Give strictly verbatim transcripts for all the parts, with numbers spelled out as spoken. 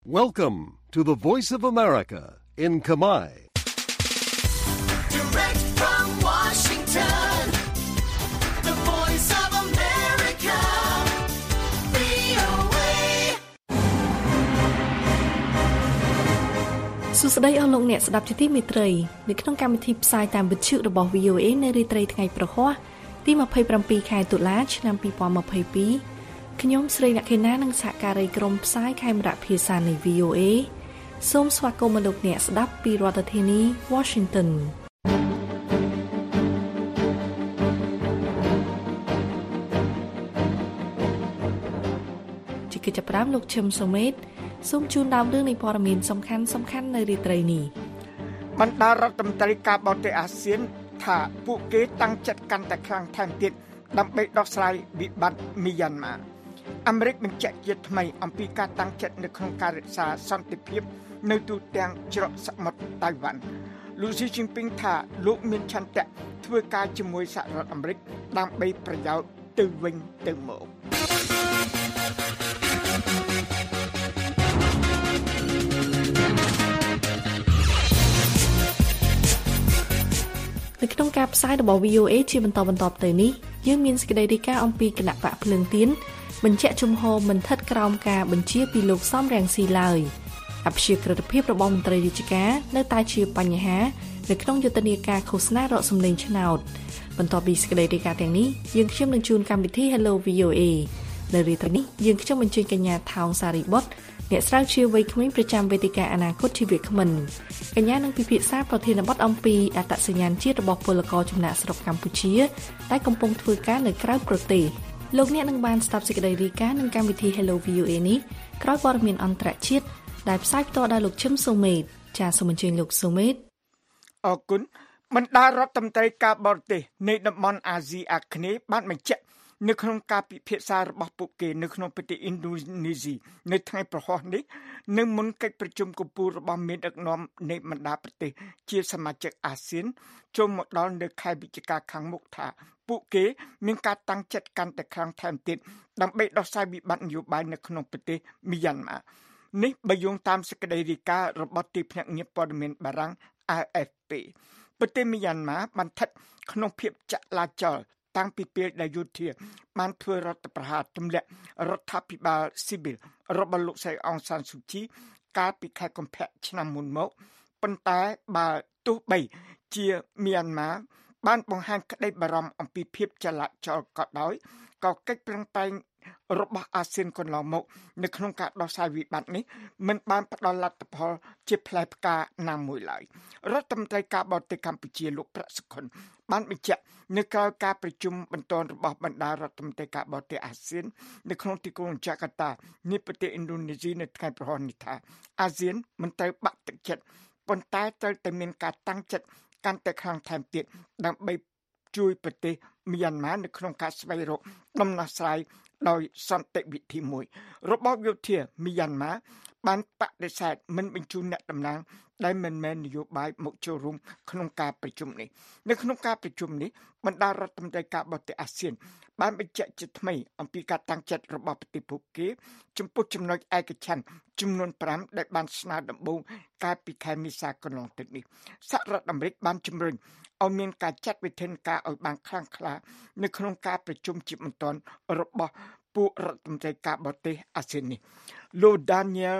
Welcome to the Voice of America in Khmer. Direct from Washington, the Voice of America, វី អូ เอសួស្តីអស់លោកអ្នកស្ដាប់ជាទីមេត្រីនៅក្នុងកម្មវិធីផ្សាយតាមវិទ្យុរបស់ វី អូ เอ នៅរាត្រីថ្ងៃប្រហ័សទីยี่สิบเจ็ดខែតុលាឆ្នាំยี่สิบยี่สิบสองខ្ញុំស្រីអ្នកខេណានិងសហការីក្រុមផ្សាយខេមរៈភាសានៃ វី អូ เอ សូមស្វាគមន៍លោកអ្នកស្ដាប់ពីរដ្ឋធានី Washington ជាកិច្ចប្រាំលោកឈឹមសូមេតសូមជូនដើមរឿងនៃព័ត៌មានសំខាន់សំខាន់នៅរាត្រីនេះបណ្ដារដ្ឋមន្ត្រីការបរទេសអាស៊ានថាពួកគេតាំងចិត្តកាន់តែខ្លាំងថែមទៀតដើម្បីដោះស្រាយវិបត្តិមីយ៉ាន់ម៉ាអាមេរិកបញ្ជាក់ជាថ្មីអំពីការតាំងចិត្តនៅក្នុងការរក្សាសន្តិភាពនៅទូទាំងច្រកសមុទ្រតៃវ៉ាន់លោកស៊ីជីនពីងថាលោកមានឆន្ទៈធ្វើការជាមួយសហរដ្ឋអាមេរិកដើម្បីប្រយោជន៍ទៅវិញទៅមកនៅក្នុងការផ្សាយរបស់ វី អូ เอ ជាបន្តបន្ទាប់ទៅនេះយើងមានសេចក្តីរាយការណ៍អំពីគណៈបកភ្លើងទៀនបញ្ជាក់ជំហរមិនស្ថិតក្រោមការបញ្ជាពីលោកសំរងស៊ីឡើយអព្យាក្រឹតភាពរបស់មន្ត្រីរាជការនៅតែជាបញ្ហានៅក្នុងយុទ្ធនាការឃោសនារកសម្លេងឆ្នោតបន្ទាប់ពីសេចក្តីរាយការណ៍ទាំងនេះយើងខ្ញុំនឹងជួនកម្មវិធី Hello វី អូ เอ នៅរាត្រីនេះយើងខ្ញុំអញ្ជើញកញ្ញាថោងសារីបុត្រអ្នកស្រាវជ្រាវវ័យក្មេងប្រចាំវេទិកាអនាគតជីវក្មិនកញ្ញានឹងពិភាក្សាប្រធានបទអំពីអត្តសញ្ញាណជាតិរបស់ពលករចំណាក់ស្រុកកម្ពុជាដែលកំពុងធ្វើការនៅក្រៅប្រទេសលោកអ្នកនឹងបានស្ដាប់សេចក្តីរាយការណ៍នឹងកម្មវិធី Hello វី អូ เอ នេះក្រោយព័ត៌មានអន្តរជាតិដែលផ្សាយផ្ទាល់ដោយលោកឈឹមសូមេតចាសសូមអញ្ជើញលោកសូមេតអរគុណបណ្ដារដ្ឋមន្ត្រីការបរទេសនៃតំបន់អាស៊ីអាគ្នេយ៍បានបញ្ជាក់នៅក្នុងការពិភាក្សារបស់ពួកគេនៅក្នុងប្រទេសឥណ្ឌូនេស៊ីនៅថ្ងៃប្រហ័សនេះនៅមុនកិច្ចប្រជុំកំពូលរបស់មេដឹកនាំនៃបណ្ដាប្រទេសជាសមាជិកអាស៊ានចូលមកដល់នៅខែវិច្ឆិកាខាងមុខថាពួកគេមានការតាំងចិត្តកាន់តែខ្លាំងថែមទៀតដើម្បីដោះស្រាយវិបត្តិនយោបាយនៅក្នុងប្រទេសមីយ៉ាន់ម៉ានេះបើយោងតាមសេចក្តីរាយការណ៍របស់ទីភ្នាក់ងារព័ត៌មានបារាំង អា អេហ្វ ពី ប្រទេសមីយ៉ាន់ម៉ាបានស្ថិតក្នុងភាពចលាចលតាំងពីពេលដែលយោធាបានធ្វើរដ្ឋប្រហារទម្លាក់រដ្ឋាភិបាលស៊ីវិលរបស់លោកស្រីអងសានស៊ូជីកាលពីខែកុម្ភៈឆ្នាំមុនមកប៉ុន្តែបើទោះបីជាមីយ៉ាន់ម៉ាបានបង្ហាញក្តីបារម្ភអំពីភាពចលាចលក៏ដោយក៏កិច្ចប្រឹងប្រែងរបស់អាស៊ានកន្លងមកនៅក្នុងការដោះស្រាយវិបត្តិនេះមិនបានផ្ដល់លទ្ធផលជាផ្លែផ្កាណាមួយឡើយរដ្ឋមន្ត្រីការបរទេសកម្ពុជាលោកប្រាក់សុខុនបានបញ្ជាក់នៅក្រៅការប្រជុំបន្ទាន់របស់បណ្ដារដ្ឋមន្ត្រីការបរទេសអាស៊ាននៅក្នុងទីក្រុងចាកាតានៃប្រទេសឥណ្ឌូនេស៊ីនៅថ្ងៃប្រហ័សនេះថាអាស៊ានមិនត្រូវបាក់ទឹកចិត្តប៉ុន្តែត្រូវតែមានការតាំងចិត្តកាន់តែខ្លាំងថែមទៀតដើម្បីជួយប្រទេសមីយ៉ាន់ម៉ានៅក្នុងការស្វែងរកដំណោះស្រាយដោយសន្តិវិធីមួយរបបយោធាមីយ៉ាន់ម៉ាបានបដិសេធមិនបញ្ជូនអ្នកតំណាងដែលមិនមែននយោបាយមកចូលរួមក្នុងការប្រជុំនេះនៅក្នុងការប្រជុំនេះបណ្ដារដ្ឋមន្ត្រីការបរទេសអាស៊ានបានបញ្ជាក់ជាថ្មីអំពីការតាំងចិត្តរបស់ប្រទេសពួកគេចំពោះចំណុចឯកច្ឆន្ទចំនួនប្រាំដែលបានស្នើដំបូងកាលពីខែមេសាកន្លងទៅនេះសហរដ្ឋអាមេរិកបានជំរុញឲ្យមានការចាត់វិធានការឲ្យបានខ្លាំងក្លានៅក្នុងការប្រជុំជាបន្ទាន់របស់ពួករដ្ឋមន្ត្រីការបរទេសអាស៊ាននេះលោក Daniel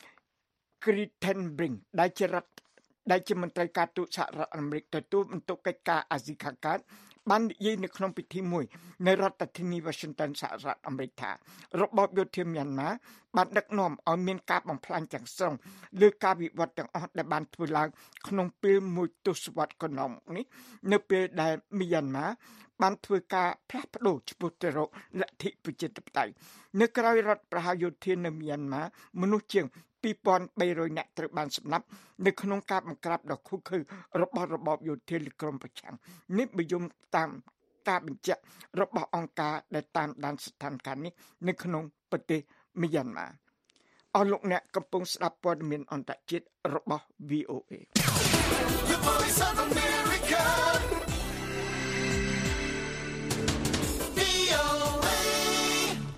Kritenbrink ដែលជារដ្ឋដែលជាមន្ត្រីការទូតសហរដ្ឋអាមេរិកទទួលបន្ទុកកិច្ចការអាស៊ីខាងកើតបាននិយាយនៅក្នុងពិធីមួយនៅរដ្ឋធានី Washington សហរដ្ឋអាមេរិកថារបបយោធាមីយ៉ាន់ម៉ាបានដឹកនាំឲ្យមានការបំផ្លាញទាំងស្រុងលើការវិវត្តទាំងអស់ដែលបានធ្វើឡើងក្នុងពេលមួយទសវត្សរ៍កន្លងនេះនៅពេលដែលមីយ៉ាន់ម៉ាបានធ្វើការផ្លាស់ប្ដូរឆ្ពោះទៅរកលទ្ធិប្រជាធិបតេយ្យនៅក្រៅរដ្ឋប្រហារយោធានៅមីយ៉ាន់ម៉ាមនុស្សជាងពីរពាន់បីរយនាក់ត្រូវបានសម្លាប់នៅក្នុងការបង្ក្រាបដ៏ឃោរឃៅរបស់របបយោធាលើក្រុមប្រឆាំងនេះបញ្យំតាមការបញ្ជាក់របស់អង្គការដែលតាមដានស្ថានភាពនេះនៅក្នុងប្រទេសមីយ៉ាន់ម៉ាអស់លោកអ្នកកំពុងស្ដាប់ព័ត៌មានអន្តរជាតិរបស់ វី អូ เอ The Voice of America, វី អូ เอ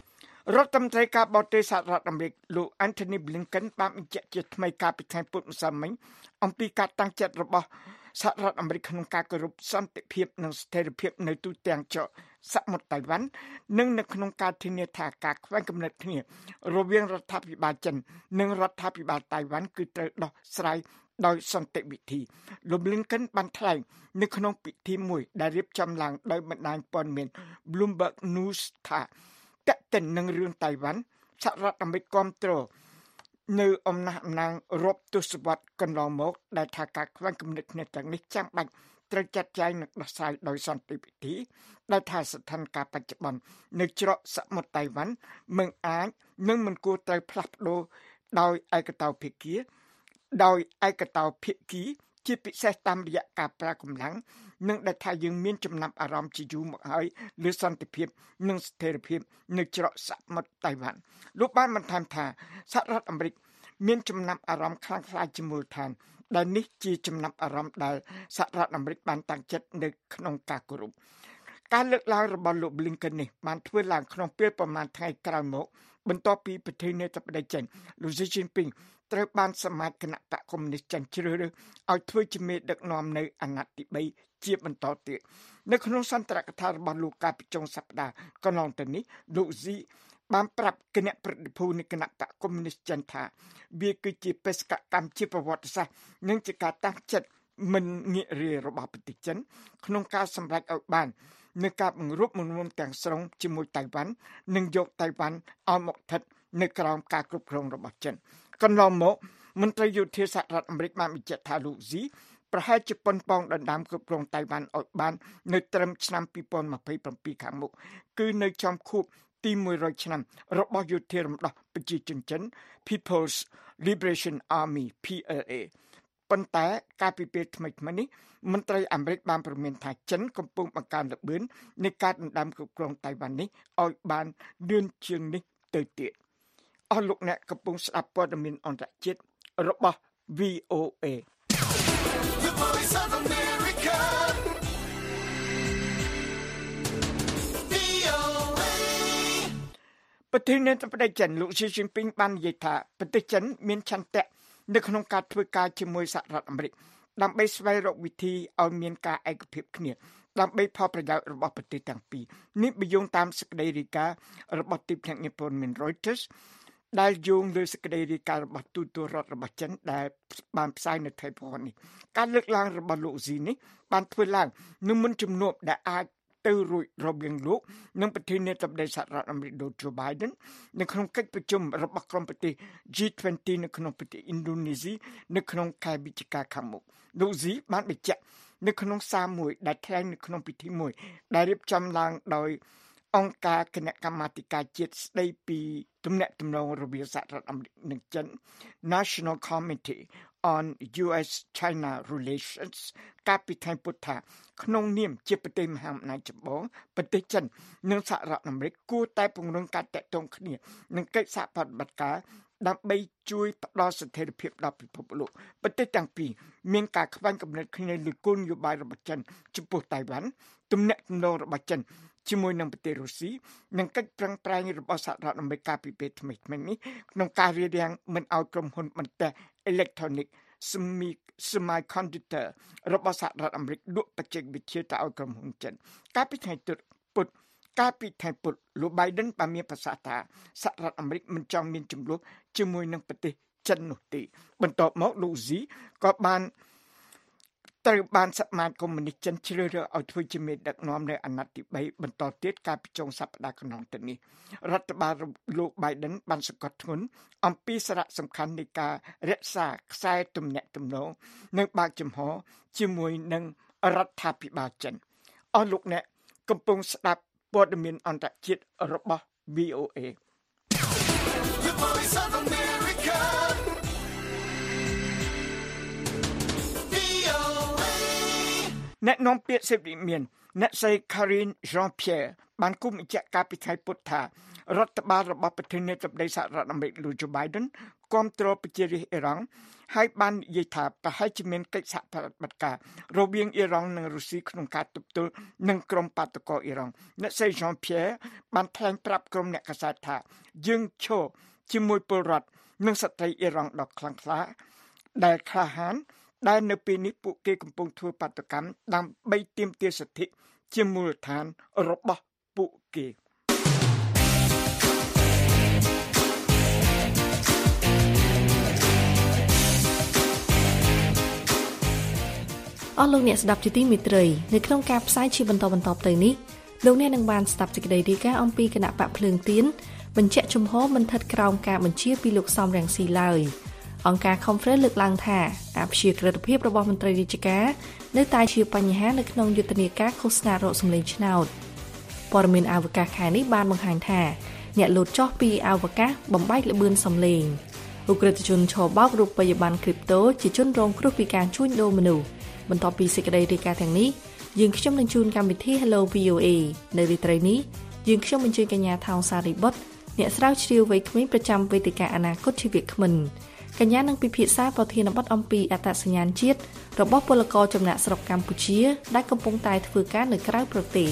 រដ្ឋមន្ត្រីការបរទេសសហរដ្ឋអាមេរិកលោក Antony Blinken បានបញ្ជាក់ជាថ្មីកាលពីថ្ងៃពុធម្សិលមិញអំពីការតាំងចិត្តរបស់សហរដ្ឋអាមេរិកក្នុងការគោរពសន្តិភាពនិងស្ថិរភាពនៅទូទាំងច្រកសមុទ្រតៃវ៉ាន់និងនៅក្នុងការធានាថាការខ្វែងគំនិតគ្នារវាងរដ្ឋាភិបាលចិននិងរដ្ឋាភិបាលតៃវ៉ាន់គឺត្រូវដោះស្រាយដោយសន្តិវិធីលោក Blinken បានថ្លែងនៅក្នុងពិធីមួយដែលរៀបចំឡើងដោយបណ្ដាញព័ត៌មាន Bloomberg News ថាទាក់ទិននឹងរឿងតៃវ៉ាន់សហរដ្ឋអាមេរិកគាំទ្រនៅអំណះអំណាងរាប់ទសវត្សរ៍កន្លងមកដែលថាការខ្វែងគំនិតគ្នាទាំងនេះចាំបាច់ត្រូវចាត់ចែងនិងដោះស្រាយដោយសន្តិវិធីដែលថាស្ថានភាពបច្ចុប្បន្ននៅច្រកសមុទ្រតៃវ៉ាន់មិនអាចនិងមិនគួរត្រូវផ្លាស់ប្ដូរដោយឯកតោភាគីដោយឯកតោភាគីជាពិសេសតាមរយៈការប្រើកម្លាំងនិងដែលថាយើងមានចំណាប់អារម្មណ៍ជាយូរមកហើយលើសន្តិភាពនិងស្ថិរភាពនៅច្រកសមុទ្រតៃវ៉ាន់លោកបានបន្ថែមថាសហរដ្ឋអាមេរិកមានចំណាប់អារម្មណ៍ខ្លាំងក្លាជាមូលដ្ឋានដែលនេះជាចំណាប់អារម្មណ៍ដែលសហរដ្ឋអាមេរិកបានតាំងចិត្តនៅក្នុងការគោរពការលើកឡើងរបស់លោក Blinken នេះបានធ្វើឡើងក្នុងពេលប្រមាណថ្ងៃក្រោយមកបន្ទាប់ពីប្រធានាធិបតីចិនលោក Xi Jinping ត្រូវបានសមាជគណៈបកកុម្មុយនីសចិនជ្រើសរើសឲ្យធ្វើជាមេដឹកនាំនៅអាណត្តិទីបីជាបន្តទៀតនៅក្នុងសន្ទរកថារបស់លោកកាលពីចុងសប្តាហ៍កន្លងទៅនេះលោក Xi បានប្រាប់គណៈប្រតិភូនៃគណៈបកកុម្មុយនីសចិនថាវាគឺជាបេសកកម្មជាប្រវត្តិសាស្ត្រនិងជាការតាំងចិត្តមិនងាករាយរបស់ប្រទេសចិនក្នុងការសម្រេចឲ្យបាននៅការបង្រួបបង្រួមទាំងស្រុងជាមួយតៃវ៉ាន់និងយកតៃវ៉ាន់ឲ្យមកស្ថិតនៅក្រោមការគ្រប់គ្រងរបស់ចិនកន្លងមកមន្ត្រីយោធាសហរដ្ឋអាមេរិកបានបញ្ជាក់ថាលោក Xi ប្រហែលជាប៉ុនប៉ងដណ្ដើមគ្រប់គ្រងតៃវ៉ាន់ឲ្យបាននៅត្រឹមឆ្នាំពីរពាន់ម្ភៃប្រាំពីរខាងមុខគឺនៅចំខួបទីមួយរយឆ្នាំរបស់យោធារំដោះប្រជាជនចិន People's Liberation Army พี แอล เอ ប៉ុន្តែកាលពីពេលថ្មីៗនេះមន្ត្រីអាមេរិកបានប្រមានថាចិនកំពុងបង្កើនល្បឿននៃការដណ្ដើមគ្រប់គ្រងតៃវ៉ាន់នេះឲ្យបានលឿនជាងនេះទៅទៀតអស់លោកអ្នកកំពុងស្ដាប់ព័ត៌មានអន្តរជាតិរបស់ វី អូ เอ The Voice of America. វី អូ เอប្រធានាធិបតីចិនលោក Xi Jinping បាននិយាយថាប្រទេសចិនមានឆន្ទៈនៅក្នុងការធ្វើការជាមួយសហរដ្ឋអាមេរិកដើម្បីស្វែងរកវិធីឲ្យមានការឯកភាពគ្នាដើម្បីផលប្រយោជន៍របស់ប្រទេសទាំងពីរនេះបញ្យងតាមសេចក្តីរាយការណ៍របស់ទីភ្នាក់ងារព័ត៌មាន Reuters ដែលយោងលើសេចក្តីរាយការណ៍របស់ទូតរដ្ឋរបស់ចិនដែលបានផ្សាយនៅថ្ងៃពុធនេះការលើកឡើងរបស់លោក Xi នេះបានធ្វើឡើងនៅមុនជំនួបដែលអាចទៅរួចរវាងលោកនិងប្រធានាធិបតីសហរដ្ឋអាមេរិក Joe Biden នៅក្នុងកិច្ចប្រជុំរបស់ក្រុមប្រទេស G ยี่สิบ នៅក្នុងប្រទេសឥណ្ឌូនេស៊ីនៅក្នុងខែវិច្ឆិកាខាងមុខលោក Xi បានបញ្ជាក់នៅក្នុងសារមួយដែលថ្លែងនៅក្នុងពិធីមួយដែលរៀបចំឡើងដោយអង្គការគណៈកម្មាធិការជាតិស្ដីពីទំនាក់ទំនងរវាងសហរដ្ឋអាមេរិកនិងចិន National Committee on យូ เอส China Relations កាលពីថ្ងៃពុធថាក្នុងនាមជាប្រទេសមហាអំណាចចម្បងប្រទេសចិននិងសហរដ្ឋអាមេរិកគួរតែពង្រឹងការតាក់ទងគ្នានិងកិច្ចសហប្រតិបត្តិការដើម្បីជួយផ្ដល់ស្ថិរភាពដល់ពិភពលោកប្រទេសទាំងពីរមានការខ្វែងគំនិតគ្នាលើគោលនយោបាយរបស់ចិនចំពោះតៃវ៉ាន់ទំនាក់ទំនងរបស់ចិនជាមួយនឹងប្រទេសរុស្ស៊ីនិងកិច្ចប្រឹងប្រែងរបស់សហរដ្ឋអាមេរិកកាលពីពេលថ្មីៗនេះក្នុងការរារាំងមិនឲ្យក្រុមហ៊ុនបន្ទះអេឡិចត្រូនិក Semiconductor របស់សហរដ្ឋអាមេរិកលក់បច្ចេកវិទ្យាទៅឲ្យក្រុមហ៊ុនចិនកាលពីថ្ងៃពុធកាលពីថ្ងៃពុធលោក Biden បានមានប្រសាសន៍ថាសហរដ្ឋអាមេរិកមិនចង់មានជម្លោះជាមួយនឹងប្រទេសចិននោះទេបន្ទាប់មកលោក Xi ក៏បានត្រូវបានសមាជកុម្មុយនីសចិនជ្រើសរើសឲ្យធ្វើជាមេដឹកនាំនៅអាណត្តិទីបីបន្តទៀតកាលពីចុងសប្តាហ៍កន្លងទៅនេះរដ្ឋបាលលោក Biden បានសង្កត់ធ្ងន់អំពីសារៈសំខាន់នៃការរក្សាខ្សែទំនាក់ទំនងនិងបើកចំហជាមួយនឹងរដ្ឋាភិបាលចិនអស់លោកអ្នកកំពុងស្ដាប់ព័ត៌មានអន្តរជាតិរបស់ វី អូ เอ The Voice of America. វី អូ เอអ្នកនាំពាក្យសិទ្ធិវិមានអ្នកស្រី Karine Jean-Pierre បានគូបញ្ជាក់ការពីថ្ងៃពុធថារដ្ឋបាលរបស់ប្រធានាធិបតីសហរដ្ឋអាមេរិកលោក Joe Biden គាំទ្រប្រជារាស្ត្រអ៊ីរ៉ង់ហើយបាននិយាយថាប្រហែលជាមានកិច្ចសហប្រតិបត្តិការរវាងអ៊ីរ៉ង់និងរុស្ស៊ីក្នុងការទប់ទល់នឹងក្រុមបាតុករអ៊ីរ៉ង់អ្នកស្រី Jean-Pierre បានថ្លែងប្រាប់ក្រុមអ្នកកាសែតថាយើងឈរជាមួយពលរដ្ឋនិងស្ត្រីអ៊ីរ៉ង់ដ៏ខ្លាំងក្លាដែលក្លាហានដែលនៅពេលនេះពួកគេកំពុងធ្វើបាតុកម្មដើម្បីទាមទារសិទ្ធិជាមូលដ្ឋានរបស់ពួកគេអស់លោកអ្នកស្ដាប់ជាទីមេត្រីនៅក្នុងការផ្សាយជាបន្តបន្តទៅនេះលោកអ្នកនឹងបានស្ដាប់សេចក្តីរាយការណ៍អំពីគណៈបកភ្លើងទៀនបញ្ជាក់ជំហរមិនស្ថិតក្រោមការបញ្ជាពីលោកសំរងស៊ីឡើយអង្គការ Conference លើកឡើងថាអព្យាក្រឹតភាពរបស់មន្ត្រីរាជការនៅតែជាបញ្ហានៅក្នុងយុទ្ធនាការឃោសនារកសម្លេងឆ្នោតព័ត៌មានអវកាសខែនេះបានបង្ហាញថាអ្នកលោតចុះពីអវកាសបំបែកល្បឿនសម្លេងឧក្រិដ្ឋជនឆបោករូបិយប័ណ្ណគ្រីបតូជាជនរងគ្រោះពីការជួញដូរមនុស្សបន្ទាប់ពីសេចក្តីរាយការណ៍ទាំងនេះយើងខ្ញុំនឹងជូនកម្មវិធី Hello វី អូ អេ នៅរាត្រីនេះយើងខ្ញុំអញ្ជើញកញ្ញាថោងសារីបុត្រអ្នកស្រាវជ្រាវវ័យក្មេងប្រចាំវេទិកាអនាគតជីវក្មិនកញ្ញានឹងពិភាក្សាប្រធានបទអំពីអត្តសញ្ញាណជាតិរបស់ពលករចំណាក់ស្រុកកម្ពុជាដែលកំពុងតែធ្វើការនៅក្រៅប្រទេស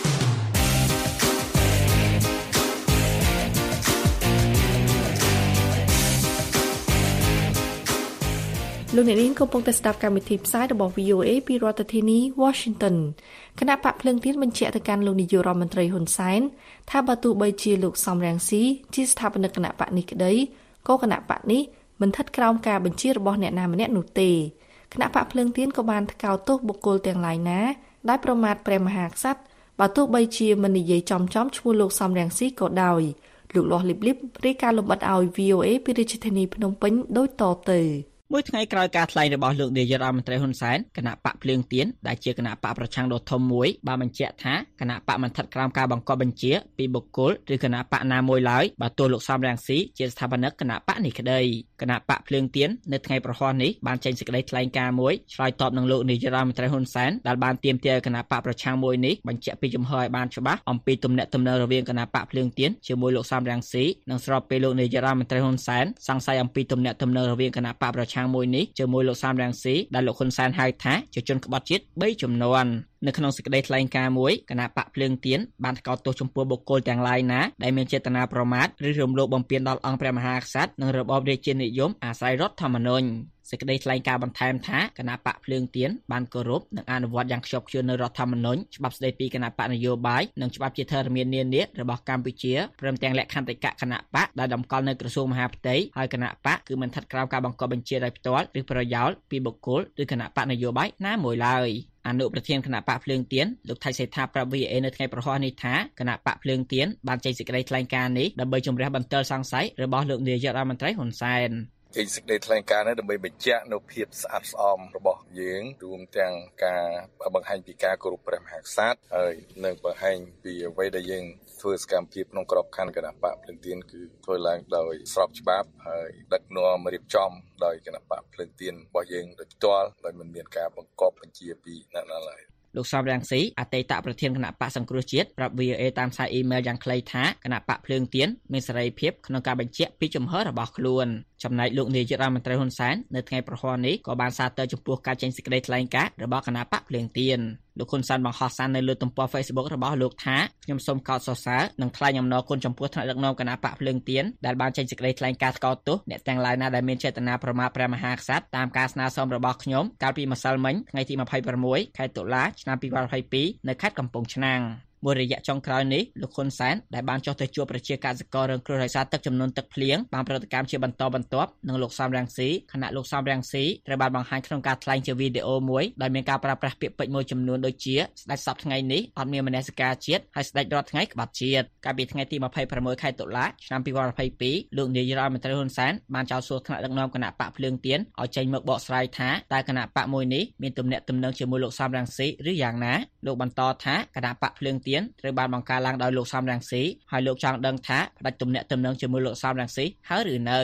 លោកអ្នកនាងកំពុងតែស្ដាប់កម្មវិធីផ្សាយរបស់ វី អូ អេ ពីរដ្ឋធានី Washington គណៈបកភ្លើងទៀនបញ្ជាក់ទៅកាន់លោកនាយករដ្ឋមន្ត្រីហ៊ុនសែនថាបើទោះបីជាលោកសំរងស៊ីជាស្ថាបនិកគណៈបកនេះក្តីក៏គណៈបកនេះមិនស្ថិតក្រោមការបញ្ជារបស់អ្នកណាម្នាក់នោះទេគណៈបកភ្លើងទៀនក៏បានថ្កោលទោសបុគ្គលទាំងឡាយណាដែលប្រមាថព្រះមហាក្សត្របើទោះបីជាមិននិយាយចំចំឈ្មោះលោកសំរងស៊ីក៏ដោយលោកលាស់លីបលីបរាយការណ៍លម្អិតឲ្យ វី អូ អេ ពីរាជធានីភ្នំពេញដូចតទៅមួយថ្ងៃក្រោយការថ្លែងរបស់លោកនាយករដ្ឋមន្ត្រីហ៊ុនសែនគណៈបកភ្លើងទៀនដែលជាគណៈបកប្រឆាំងដ៏ធំមួយបានបញ្ជាក់ថាគណៈបកមិនស្ថិតក្រោមការបង្គាប់បញ្ជាពីបុគ្គលឬគណៈបកណាមួយឡើយបើទោះលោកសំរងស៊ីជាស្ថាបនិកគណៈបកនេះក្តីគណៈបកភ្លើងទៀននៅថ្ងៃប្រហ័សនេះបានចេញសេចក្តីថ្លែងការណ៍មួយឆ្លើយតបនឹងលោកនាយករដ្ឋមន្ត្រីហ៊ុនសែនដែលបានទាមទារឲ្យគណៈបកប្រឆាំងមួយនេះបញ្ជាក់ពីជំហរឲ្យបានច្បាស់អំពីទំនាក់ទំនងរវាងគណៈបកភ្លើងទៀនជាមួយលោកសំរងស៊ីនិងស្របពេលលោកនាយករដ្ឋមន្ត្រីហ៊ុនសែនសង្ស័យអំពីទំនាក់ទំនងរវាងគណៈបកប្រឆាំងមួយនេះជាមួយលោកសំរងស៊ីដែលលោកហ៊ុនសែនហៅថាជាជនក្បត់ជាតិបីចំនួននៅក្នុងសេចក្តីថ្លែងការណ៍មួយគណៈបកភ្លើងទៀនបានថ្កោលទោសចំពោះបុគ្គលទាំងឡាយណាដែលមានចេតនាប្រមាថឬរំលោភបំពានដល់អង្គព្រះមហាក្សត្រនិងរបបរាជានិយមអាស្រ័យរដ្ឋធម្មនុញ្ញសេចក្តីថ្លែងការណ៍បន្ថែមថាគណៈបកភ្លើងទៀនបានគោរពនិងអនុវត្តយ៉ាងខ្ជាប់ខ្ជួននូវរដ្ឋធម្មនុញ្ញច្បាប់ស្តីពីគណៈបកនយោបាយនិងច្បាប់ជាធរមាននានារបស់កម្ពុជាព្រមទាំងលក្ខន្តិកៈគណៈបកដែលតម្កល់នៅក្រសួងមហាផ្ទៃហើយគណៈបកគឺមិនស្ថិតក្រោមការបង្គាប់បញ្ជាដោយផ្ទាល់ឬប្រយោលពីបុគ្គលឬគណៈបកនយោបាយណាមួយឡើយអនុប្រធានគណៈបកភ្លើងទៀនលោកថៃសេដ្ឋាប្រាប់ វី អូ អេ នៅថ្ងៃប្រហ័សនេះថាគណៈបកភ្លើងទៀនបានចេញសេចក្តីថ្លែងការណ៍នេះដើម្បីជំរះបន្ទិលសង្ស័យរបស់លោកនាយករដ្ឋមន្ត្រីហ៊ុនសែនចេញសេចក្តីថ្លែងការណ៍នេះដើម្បីបញ្ជាក់នូវភាពស្អាតស្អំរបស់យើងរួមទាំងការបង្ហាញពីការគោរពព្រះមហាក្សត្រហើយនិងបង្ហាញពីអ្វីដែលយើងធ្វើសកម្មភាពក្នុងក្របខ័ណ្ឌគណៈបកភ្លើងទៀនគឺធ្វើឡើងដោយស្របច្បាប់ហើយដឹកនាំរៀបចំដោយគណៈបកភ្លើងទៀនរបស់យើងដោយផ្ទាល់ដោយមិនមានការបង្កប់បញ្ជាពីអ្នកណាឡើយលោកសំរងស៊ីអតីតប្រធានគណៈបកសង្គ្រោះជាតិប្រាប់ វី អូ អេ តាមសារអ៊ីមែលយ៉ាងខ្លីថាគណៈបកភ្លើងទៀនមានសេរីភាពក្នុងការបញ្ជាក់ពីជំហររបស់ខ្លួនចំណែកលោកនាយករដ្ឋមន្ត្រីហ៊ុនសែននៅថ្ងៃប្រហ័សនេះក៏បានសារទៅចំពោះការចេញសេចក្តីថ្លែងការណ៍របស់គណៈបកភ្លើងទៀនលោកហ៊ុនសែនបង្ហោះសារនៅលើទំព័រ Facebook របស់លោកថាខ្ញុំសូមកោតសរសើរនិងថ្លែងអំណរគុណចំពោះថ្នាក់ដឹកនាំគណៈបកភ្លើងទៀនដែលបានចេញសេចក្តីថ្លែងការណ៍ថ្កោលទោសអ្នកទាំងឡាយណាដែលមានចេតនាប្រមាថព្រះមហាក្សត្រតាមការស្នើសុំរបស់ខ្ញុំកាលពីម្សិលមិញថ្ងៃទីยี่สิบหกខែតុលាឆ្នាំยี่สิบยี่สิบสองនៅខេត្តកំពង់ឆ្នាំងមួយរយៈចុងក្រោយនេះលោកហ៊ុនសែនដែលបានចុះទៅជួបប្រជាកសិកររងគ្រោះដោយសារទឹកជំនន់ទឹកភ្លៀងបានប្រតិកម្មជាបន្តបន្ទាប់នឹងលោកសំរងស៊ីខណៈលោកសំរងស៊ីត្រូវបានបង្ហាញក្នុងការថ្លែងជាវីដេអូមួយដោយមានការប្រើប្រាស់ពាក្យពេចន៍មួយចំនួនដូចជាស្ដេចសពថ្ងៃនេះអត់មានមនសិការជាតិហើយស្ដេចរាល់ថ្ងៃក្បត់ជាតិកាលពីថ្ងៃទីยี่สิบหกខែតុលាឆ្នាំยี่สิบยี่สิบสองលោកនាយរដ្ឋមន្ត្រីហ៊ុនសែនបានចោទសួរថ្នាក់ដឹកនាំគណៈបកភ្លើងទៀនឲ្យចេញមកបកស្រាយថាតើគណៈបកមួយនេះមានទំនាក់ទំនងជាមួយលោកសំរងស៊ីឬយ៉ាងណាលោកបន្តថាគណៈបកភ្លើងទៀនត្រូវបានបង្កើតឡើងដោយលោកសំរងស៊ីហើយលោកចង់ដឹងថាផ្ដាច់ទំនាក់ទំនងជាមួយលោកសំរងស៊ីហើយឬនៅ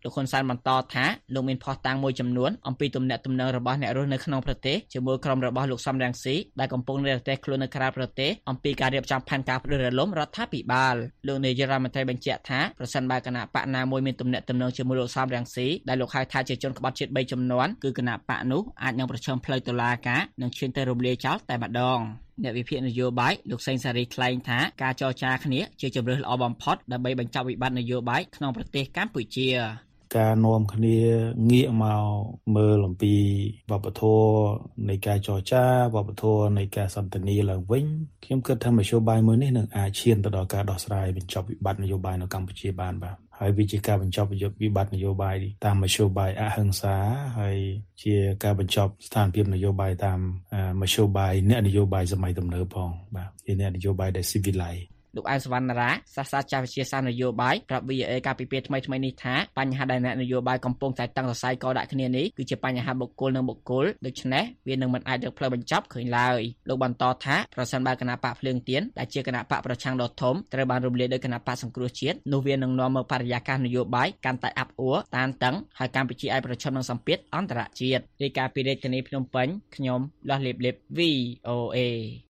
លោកហ៊ុនសែនបន្តថាលោកមានភស្តុតាងមួយចំនួនអំពីទំនាក់ទំនងរបស់អ្នករស់នៅក្នុងប្រទេសជាមួយក្រុមរបស់លោកសំរងស៊ីដែលកំពុងនិរទេសខ្លួននៅក្រៅប្រទេសអំពីការរៀបចំផែនការផ្ដួលរំលំរដ្ឋាភិបាលលោកនាយករដ្ឋមន្ត្រីបញ្ជាក់ថាប្រសិនបើគណៈបកណាមួយមានទំនាក់ទំនងជាមួយលោកសំរងស៊ីដែលលោកហៅថាជាជនក្បត់ជាតិបីចំនួនគឺគណៈបកនោះអាចនឹងប្រឈមផ្លូវតុលាការនិងឈានទៅរំលាយចោលតែម្ដងអ្នកវិភាគនយោបាយលោកសេងសារីថ្លែងថាការចរចាគ្នាជាជម្រើសល្អបំផុតដើម្បីបញ្ចប់វិបត្តិនយោបាយក្នុងប្រទេសកម្ពុជាការនាំគ្នាងាកមកមើលអំពីវប្បធម៌នៃការចរចាវប្បធម៌នៃការសន្ទនាឡើងវិញខ្ញុំគិតថាមធ្យោបាយមួយនេះនឹងអាចឈានទៅដល់ការដោះស្រាយបញ្ចប់វិបត្តិនយោបាយនៅកម្ពុជាបានបាទហើយវាជាការបញ្ចប់វិបត្តិនយោបាយតាមមធ្យោបាយអហិង្សាហើយជាការបញ្ចប់ស្ថានភាពនយោបាយតាមមធ្យោបាយអ្នកនយោបាយសម័យទំនើបផងបាទជាអ្នកនយោបាយដែល civilized លោកអែមសវណ្ណារាសាស្ត្រាចារ្យវិទ្យាសាស្ត្រនយោបាយប្រាប់ វី អូ អេ កាលពីពេលថ្មីៗនេះថាបញ្ហាដែលអ្នកនយោបាយកំពុងតែតឹងសរសៃកដាក់គ្នានេះគឺជាបញ្ហាបុគ្គលនិងបុគ្គលដូច្នេះវានឹងមិនអាចរកផ្លូវបញ្ចប់ឃើញឡើយលោកបន្តថាប្រសិនបើគណៈបកភ្លើងទៀនដែលជាគណៈបកប្រឆាំងដ៏ធំត្រូវបានរំលាយដោយគណៈបកសង្គ្រោះជាតិនោះវានឹងនាំមកបរិយាកាសនយោបាយកាន់តែអាប់អួរតានតឹងហើយកម្ពុជាអាចប្រឈមនឹងសម្ពាធអន្តរជាតិរាយការណ៍ពីរាជធានីភ្នំពេញខ្ញុំលាស់លៀបលៀប វី អូ អេ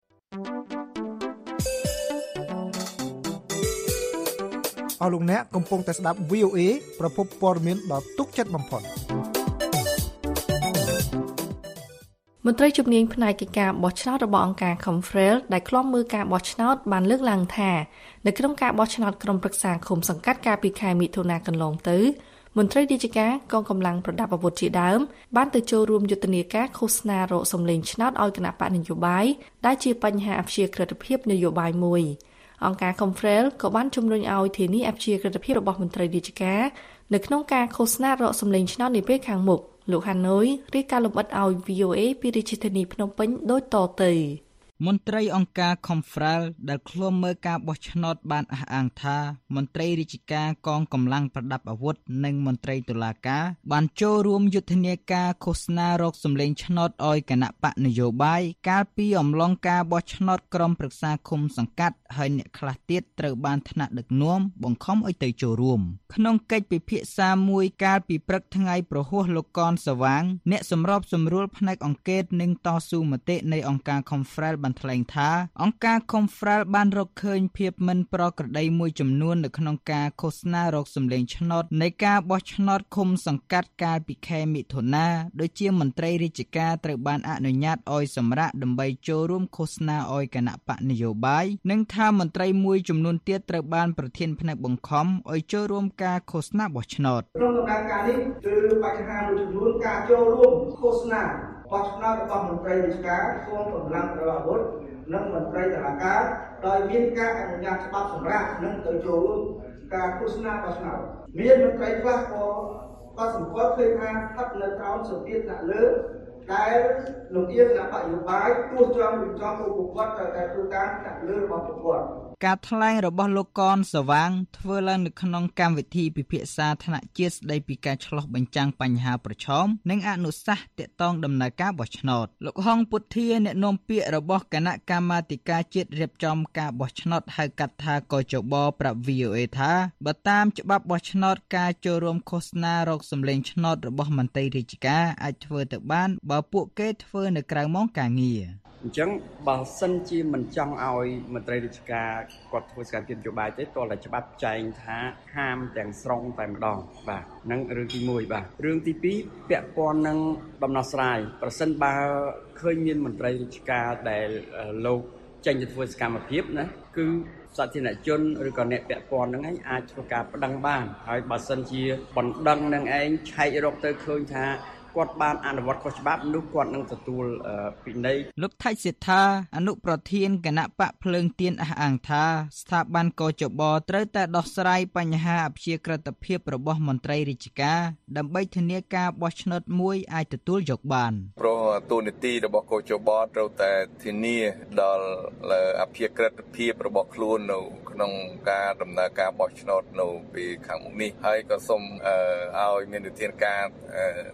អស់លោកអ្នកកំពុងតែស្ដាប់ វី អូ អេ ប្រភពព័ត៌មានដ៏ទុកចិត្តបំផុតមន្ត្រីជំនាញផ្នែកកិច្ចការបោះឆ្នោតរបស់អង្គការ Confrel ដែលឃ្លាំមើលការបោះឆ្នោតបានលើកឡើងថានៅក្នុងការបោះឆ្នោតក្រុមប្រឹក្សាឃុំសង្កាត់កាលពីខែមិថុនាកន្លងទៅមន្ត្រីរាជការកងកម្លាំងប្រដាប់អាវុធជាដើមបានទៅចូលរួមយុទ្ធនាការឃោសនារកសម្លេងឆ្នោតឲ្យគណៈបកនយោបាយដែលជាបញ្ហាអព្យាក្រឹតភាពនយោបាយមួយអង្គការ Confrel ក៏បានជំរុញឲ្យធានាអព្យាក្រឹតភាពរបស់មន្ត្រីរាជការនៅក្នុងការឃោសនារកសម្លេងឆ្នោតនាពេលខាងមុខលោកហាណូយរាយការណ៍លម្អិតឲ្យ វី អូ អេ ពីរាជធានីភ្នំពេញដូចតទៅមន្ត្រីអង្គការ Confrel ដែលឃ្លាំមើលការបោះឆ្នោតបានអះអាងថាមន្ត្រីរាជការកងកម្លាំងប្រដាប់អាវុធនិងមន្ត្រីតុលាការបានចូលរួមយុទ្ធនាការឃោសនារកសម្លេងឆ្នោតឲ្យគណៈបកនយោបាយកាលពីអំឡុងការបោះឆ្នោតក្រុមប្រឹក្សាឃុំសង្កាត់ហើយអ្នកខ្លះទៀតត្រូវបានថ្នាក់ដឹកនាំបង្ខំឲ្យទៅចូលរួមក្នុងកិច្ចពិភាក្សាមួយកាលពីព្រឹកថ្ងៃប្រហ័សលោកកនសវាងអ្នកសម្របសម្រួលផ្នែកអង្គការនិងតស៊ូមតិនៃអង្គការ Confrelបានថ្លែងថាអង្គការ Confrel បានរកឃើញភាពមិនប្រក្រតីមួយចំនួននៅក្នុងការឃោសនារកសម្លេងឆ្នោតនៃការបោះឆ្នោតឃុំសង្កាត់កាលពីខែមិថុនាដូចជាមន្ត្រីរាជការត្រូវបានអនុញ្ញាតឲ្យសម្រាកដើម្បីចូលរួមឃោសនាឲ្យគណៈបកនយោបាយនិងថាមន្ត្រីមួយចំនួនទៀតត្រូវបានប្រធានផ្នែកបង្ខំឲ្យចូលរួមការឃោសនាបោះឆ្នោតក្នុងដំណើរការនេះគឺបញ្ហាមួយចំនួនការចូលរួមឃោសនាបោះឆ្នោតរបស់មន្ត្រីរាជការកងកម្លាំងប្រដាប់អាវុធនិងមន្ត្រីតុលាការដោយមានការអនុញ្ញាតច្បាប់សម្រាប់និងទៅចូលរួមការឃោសនាបោះឆ្នោតមានមន្ត្រីខ្លះក៏ក៏សម្គាល់ឃើញថាស្ថិតនៅក្រោមសម្ពាធដាក់លើដែលលោកជាគណៈបកនយោបាយទោះចង់ឬចង់ពួកគាត់ត្រូវតែធ្វើការដាក់លើរបស់ពួកគាត់ការថ្លែងរបស់លោកកនសវាងធ្វើឡើងនៅក្នុងកម្មវិធីពិភាក្សាថ្នាក់ជាតិស្ដីពីការឆ្លុះបញ្ចាំងបញ្ហាប្រឈមនិងអនុសាសន៍ទាក់ទងដំណើរការបោះឆ្នោតលោកហងពុធាអ្នកនាំពាក្យរបស់គណៈកម្មាធិការជាតិរៀបចំការបោះឆ្នោតហៅកាត់ថាកជបប្រាប់ វី អូ អេ ថាបើតាមច្បាប់បោះឆ្នោតការចូលរួមឃោសនារកសម្លេងឆ្នោតរបស់មន្ត្រីរាជការអាចធ្វើទៅបានបើពួកគេធ្វើនៅក្រៅម៉ោងការងារអញ្ចឹងបើសិនជាមិនចង់ឲ្យមន្ត្រីរាជការគាត់ធ្វើសកម្មភាពនយោបាយទេទាល់តែច្បាប់ចែងថាហាមទាំងស្រុងតែម្ដងបាទហ្នឹងរឿងទីមួយបាទរឿងទីពីរពាក់ព័ន្ធនឹងដំណោះស្រាយប្រសិនបើឃើញមានមន្ត្រីរាជការដែលលោកចេញទៅធ្វើសកម្មភាពណាគឺសាធារណជនឬក៏អ្នកពាក់ព័ន្ធនឹងឯងអាចធ្វើការប្តឹងបានហើយបើសិនជាបណ្ដឹងនឹងឯងឆែករកទៅឃើញថាគាត់បានអនុវត្តខុសច្បាប់នោះគាត់នឹងទទួលពិន័យលោកថៃសិដ្ឋាអនុប្រធានគណៈបកភ្លើងទៀនអះអាងថាស្ថាប័នកជបត្រូវតែដោះស្រាយបញ្ហាអព្យាក្រឹតភាពរបស់មន្ត្រីរាជការដើម្បីធានាការបោះឆ្នោតមួយអាចទទួលយកបានព្រោះទូនីតិរបស់កជបត្រូវតែធានាដល់អព្យាក្រឹតភាពរបស់ខ្លួននៅក្នុងការដំណើរការបោះឆ្នោតនៅពីខាងមុខនេះហើយក៏សូមឲ្យមានវិធានការទៅដល់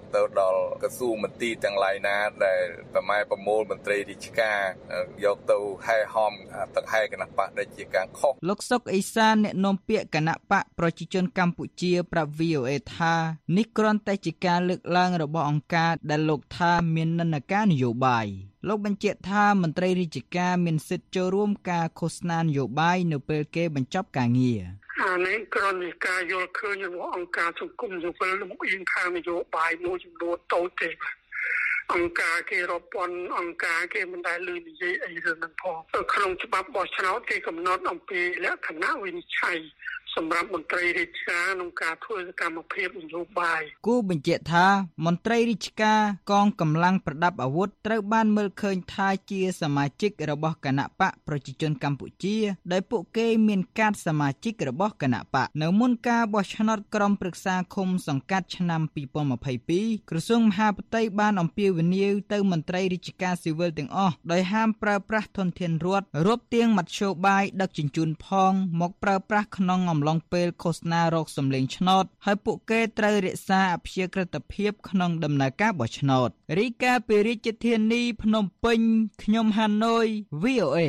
ដល់ក្រសួងមន្ទីរទាំងឡាយណាដែលប្រម៉ែប្រមូលមន្ត្រីរាជការយកទៅហែហមទឹកហែគណៈបកដែលជាការខុសលោកសុកអេសានអ្នកនាំពាក្យគណៈបកប្រជាជនកម្ពុជាប្រាប់ វី អូ អេ ថានេះគ្រាន់តែជាការលើកឡើងរបស់អង្គការដែលលោកថាមាននិន្នាការនយោបាយលោកបញ្ជាក់ថាមន្ត្រីរាជការមានសិទ្ធិចូលរួមការឃោសនានយោបាយនៅពេលគេបញ្ចប់ការងារអានេះគ្រាន់តែការយល់ឃើញរបស់អង្គការសង្គមស៊ីវិលលំអៀងខាងនយោបាយមួយចំនួនតូចទេអង្គការគេរាប់ពាន់អង្គការគេមិនដែលលើនិយាយអីរឿងហ្នឹងផងក្នុងច្បាប់បោះឆ្នោតគេកំណត់អំពីលក្ខណៈវិនិច្ឆ័យសម្រាប់មន្ត្រីរាជការក្នុងការធ្វើសកម្មភាពនយោបាយគូបញ្ជាក់ថាមន្ត្រីរាជការកងកម្លាំងប្រដាប់អាវុធត្រូវបានមើលឃើញថាជាសមាជិករបស់គណៈបកប្រជាជនកម្ពុជាដែលពួកគេមានកាតសមាជិករបស់គណៈបកនៅមុនការបោះឆ្នោតក្រុមប្រឹក្សាឃុំសង្កាត់ឆ្នាំពីរពាន់ម្ភៃពីរក្រសួងមហាផ្ទៃបានអំពាវនាវទៅមន្ត្រីរាជការស៊ីវិលទាំងអស់ដោយហាមប្រើប្រាស់ធនធានរដ្ឋរាប់ទាំងមធ្យោបាយដឹកជញ្ជូនផងមកប្រើប្រាស់ក្នុងអំឡុងពេលឃោសនារោគសម្លេងឆ្នោតហើយពួកគេត្រូវរក្សាអព្យាក្រឹតភាពក្នុងដំណើរការបោះឆ្នោតរីកាពីរាជធានីភ្នំពេញខ្ញុំហាណូយ វី អូ អេ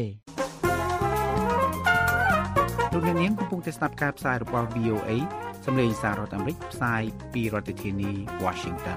លោកអ្នកនាងកំពុងតែស្ដាប់ការផ្សាយរបស់ វី អូ អេ សម្លេងសាររដ្ឋអាមេរិកផ្សាយពីរដ្ឋធានី Washington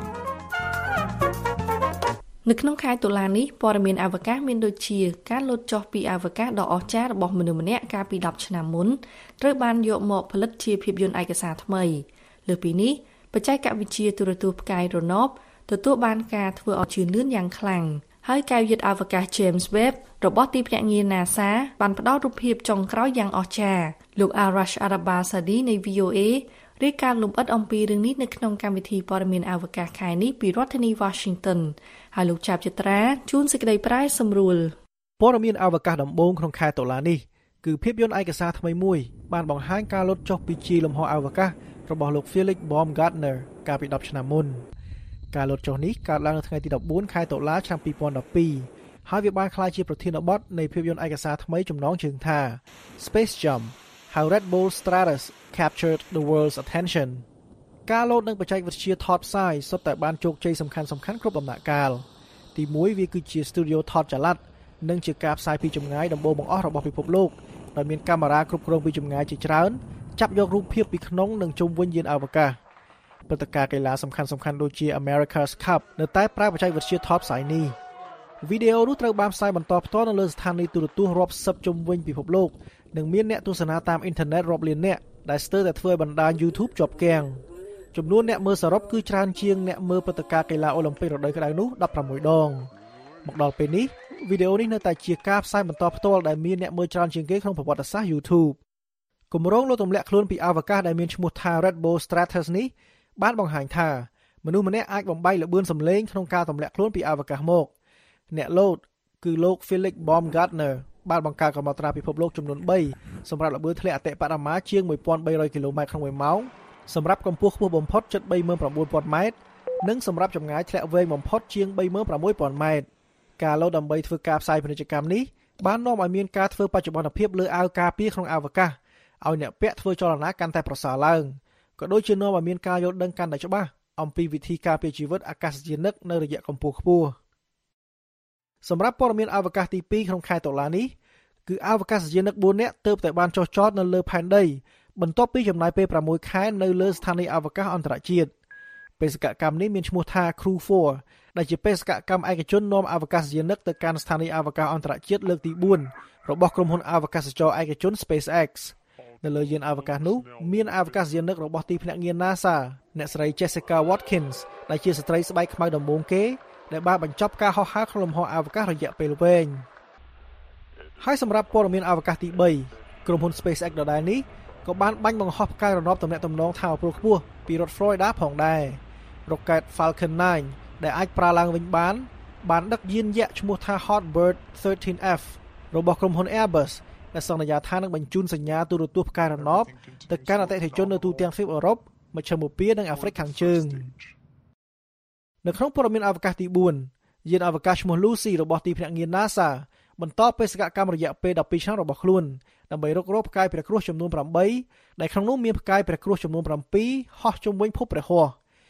នៅក្នុងខែតុលានេះព័ត៌មានអវកាសមានដូចជាការលោតចុះពីអវកាសដ៏អស្ចារ្យរបស់មនុស្សម្នាក់កាលពីដប់ឆ្នាំមុនត្រូវបានយកមកផលិតជាភាពយន្តឯកសារថ្មីលើពីនេះបច្ចេកវិទ្យាទូរទស្សន៍ផ្កាយរណបទទួលបានការធ្វើឲ្យជឿនលឿនយ៉ាងខ្លាំងហើយកែវយន្តអវកាស James Webb របស់ទីភ្នាក់ងារ NASA បានផ្ដល់រូបភាពចុងក្រោយយ៉ាងអស្ចារ្យលោក Arash Arabasadi នៃ វី អូ អេ រាយការណ៍លម្អិតអំពីរឿងនេះនៅក្នុងកម្មវិធីព័ត៌មានអវកាសខែនេះពីរដ្ឋធានី Washington ហើយលោកចាប់ចត្រាជួនសេចក្តីប្រែសម្រួលព័ត៌មានអវកាសដំបូងក្នុងខែតុលានេះគឺភាពយន្តឯកសារថ្មីមួយបានបង្ហាញការលុតចុះពីជីលំហអវកាសរបស់លោក Felix Baumgartner កាលពីដប់ឆ្នាំមុនការលុតចុះនេះកើតឡើងនៅថ្ងៃទីដប់បួនខែតុលាឆ្នាំពីរពាន់ដប់ពីរហើយវាបានក្លាយជាប្រធានបទនៃភាពយន្តឯកសារថ្មីចំណងជើងថា Space Jam How Red Bull Stratus Captured the World's Attention ការលោតនិងបច្ចេកវិទ្យាថតផ្សាយសុទ្ធតែបានជោគជ័យសំខាន់ៗគ្រប់ដំណាក់កាលទីមួយវាគឺជាស្ទូឌីយោថតចល័តនិងជាការផ្សាយពីចម្ងាយដំបូងបង្អស់របស់ពិភពលោកដោយមានកាមេរ៉ាគ្រប់គ្រងពីចម្ងាយជាច្រើនចាប់យករូបភាពពីក្នុងនិងជុំវិញយានអវកាសព្រឹត្តិការណ៍កីឡាសំខាន់ៗដូចជា America's Cup នៅតែប្រើបច្ចេកវិទ្យាថតផ្សាយនេះវីដេអូនោះត្រូវបានផ្សាយបន្តផ្ទាល់នៅលើស្ថានីយទូរទស្សន៍រាប់សិបជុំវិញពិភពលោកនិងមានអ្នកទស្សនាតាមអ៊ីនធឺណិតរាប់លាននាក់ដែលស្ទើរតែធ្វើឲ្យបណ្ដាញ YouTube ជាប់គាំងចំនួនអ្នកមើលសរុបគឺច្រើនជាងអ្នកមើលព្រឹត្តិការណ៍កីឡាអូឡ িম্প ពិករដូវក្តៅនោះដប់ប្រាំមួយដងមកដល់ពេលនេះវីដេអូនេះនៅតែជាការផ្សាយបន្តផ្ទាល់ដែលមានអ្នកមើលច្រើនជាងគេក្នុងប្រវត្តិសាស្ត្រ YouTube គម្រោងលោតទម្លាក់ខ្លួនពីអវកាសដែលមានឈ្មោះថា Red Bull Stratus នេះបានបង្ហាញថាមនុស្សម្នាក់អាចបំបីល្បឿនសម្លេងក្នុងការទម្លាក់ខ្លួនពីអវកាសមកអ្នកលោតគឺលោក Felix Baumgartner បានបង្កើតកំណត់ត្រាពិភពលោកចំនួនបីសម្រាប់ល្បឿនធ្លាក់អតិបរមាជាងmột nghìn ba trămគីឡូម៉ែត្រក្នុងមួយម៉ោងសម្រាប់កម្ពស់ខ្ពស់បំផុតជិតba mươi chín nghìnម៉ែត្រនិងសម្រាប់ចម្ងាយធ្លាក់វែងបំផុតជាងba mươi sáu nghìnម៉ែត្រការលោតដើម្បីធ្វើការផ្សាយពាណិជ្ជកម្មនេះបាននាំឲ្យមានការធ្វើបច្ចុប្បន្នភាពលើអាវការពារក្នុងអវកាសឲ្យអ្នកពាក់ធ្វើចលនាកាន់តែប្រសើរឡើងក៏ដូចជានាំឲ្យមានការយល់ដឹងកាន់តែច្បាស់អំពីវិធីការពារជីវិតអាកាសយានិកនៅរយៈកម្ពស់ខ្ពស់សម្រាប់ព័ត៌មានអវកាសទីពីរក្នុងខែតុលានេះគឺអវកាសយានិកបួននាក់ទើបតែបានចុះចតនៅលើផែនដីបន្ទាប់ពីចំណាយពេលប្រាំមួយខែនៅលើស្ថានីយ៍អវកាសអន្តរជាតិបេសកកម្មនេះមានឈ្មោះថា Crew ហ្វ័រ ដែលជាបេសកកម្មឯកជននាំអវកាសយានិកទៅកាន់ស្ថានីយ៍អវកាសអន្តរជាតិលើកទីបួនរបស់ក្រុមហ៊ុនអវកាសចរឯកជន SpaceX នៅលើយានអវកាសនោះមានអវកាសយានិករបស់ទីភ្នាក់ងារ NASA អ្នកស្រី Jessica Watkins ដែលជាស្ត្រីស្បែកខ្មៅដំបូងគេដែលបានបញ្ចប់ការហោះហើរក្នុងលំហអវកាសរយៈពេលវែងហើយសម្រាប់ព័ត៌មានអវកាសទីបីក្រុមហ៊ុន SpaceX ដដែលនេះក៏បានបាញ់បង្ហោះផ្កាយរណបទំនាក់ទំនងថាមពលខ្ពស់ពីរដ្ឋ Florida ផងដែររ៉ុកែត Falcon nine ដែលអាចប្រើឡើងវិញបានបានដឹកយានយក្សឈ្មោះថា Hotbird thirteen F របស់ក្រុមហ៊ុន Airbus ដែលសន្យាថានឹងបញ្ជូនសញ្ញាទូរទស្សន៍ផ្កាយរណបទៅកាន់អតិថិជននៅទូទាំងទ្វីបអឺរ៉ុបមជ្ឈិមបូព៌ានិងអាហ្វ្រិកខាងជើងនៅក្នុងព័ត៌មានអវកាសទីបួនយានអវកាសឈ្មោះ Lucy របស់ទីភ្នាក់ងារ NASA បន្តបេសកកម្មរយៈពេលដប់ពីរឆ្នាំរបស់ខ្លួនដើម្បីរុករកផ្កាយព្រះគ្រួសចំនួនប្រាំបីដែលក្នុងនោះមានផ្កាយព្រះគ្រួសចំនួនប្រាំពីរហោះជុំវិញភពព្រះហស្ថ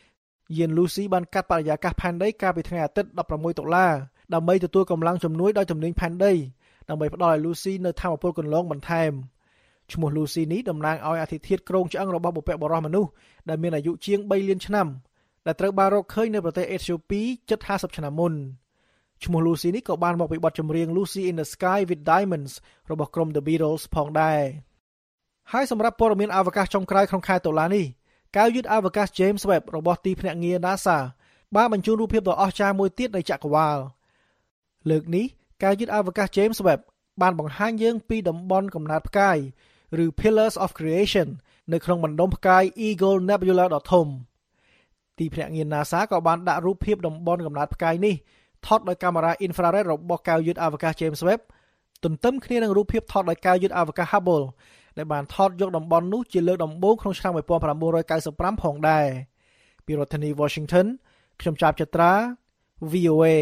យាន Lucy បានកាត់បរិយាកាសផែនដីកាលពីថ្ងៃអាទិត្យដប់ប្រាំមួយតុលាដើម្បីទទួលកម្លាំងជំនួយដោយទំនិញផែនដីដើម្បីផ្ដល់ឲ្យ Lucy នៅថាមពលកន្លងបន្ថែមឈ្មោះ Lucy នេះតំណាងឲ្យអធិធាតុគ្រោងឆ្អឹងរបស់បុព្វបុរសមនុស្សដែលមានអាយុជាងបីលានឆ្នាំដែលត្រូវបានរកឃើញនៅប្រទេសអេត្យូពីជិតห้าสิบឆ្នាំមុនឈ្មោះ Lucy នេះក៏បានមកពីបទចម្រៀង Lucy in the Sky with Diamonds របស់ក្រុម The Beatles ផងដែរហើយសម្រាប់ព័ត៌មានអវកាសចុងក្រោយក្នុងខែតុលានេះកែវយឺតអវកាស James Webb របស់ទីភ្នាក់ងារ NASA បានបញ្ជូនរូបភាពដ៏អស្ចារ្យមួយទៀតនៃចក្រវាឡលើកនេះកែវយឺតអវកាស James Webb បានបង្ហាញយើងពីតំបន់កំណើតផ្កាយឬ Pillars of Creation នៅក្នុងបណ្ដុំផ្កាយ Eagle Nebula ដ៏ធំទីភ្នាក់ងារ NASA ក៏បានដាក់រូបភាពតំបន់កំណើតផ្កាយនេះថតដោយកាមេរ៉ា infrared របស់កែវយឺតអវកាស James Webb ទន្ទឹមគ្នានឹងរូបភាពថតដោយកែវយឺតអវកាស Hubble ដែលបានថតយកតំបន់នោះជាលើកដំបូងក្នុងឆ្នាំnineteen ninety-fiveផងដែរពីរដ្ឋធានី Washington ខ្ញុំចាប់ចត្រា វី អូ เอ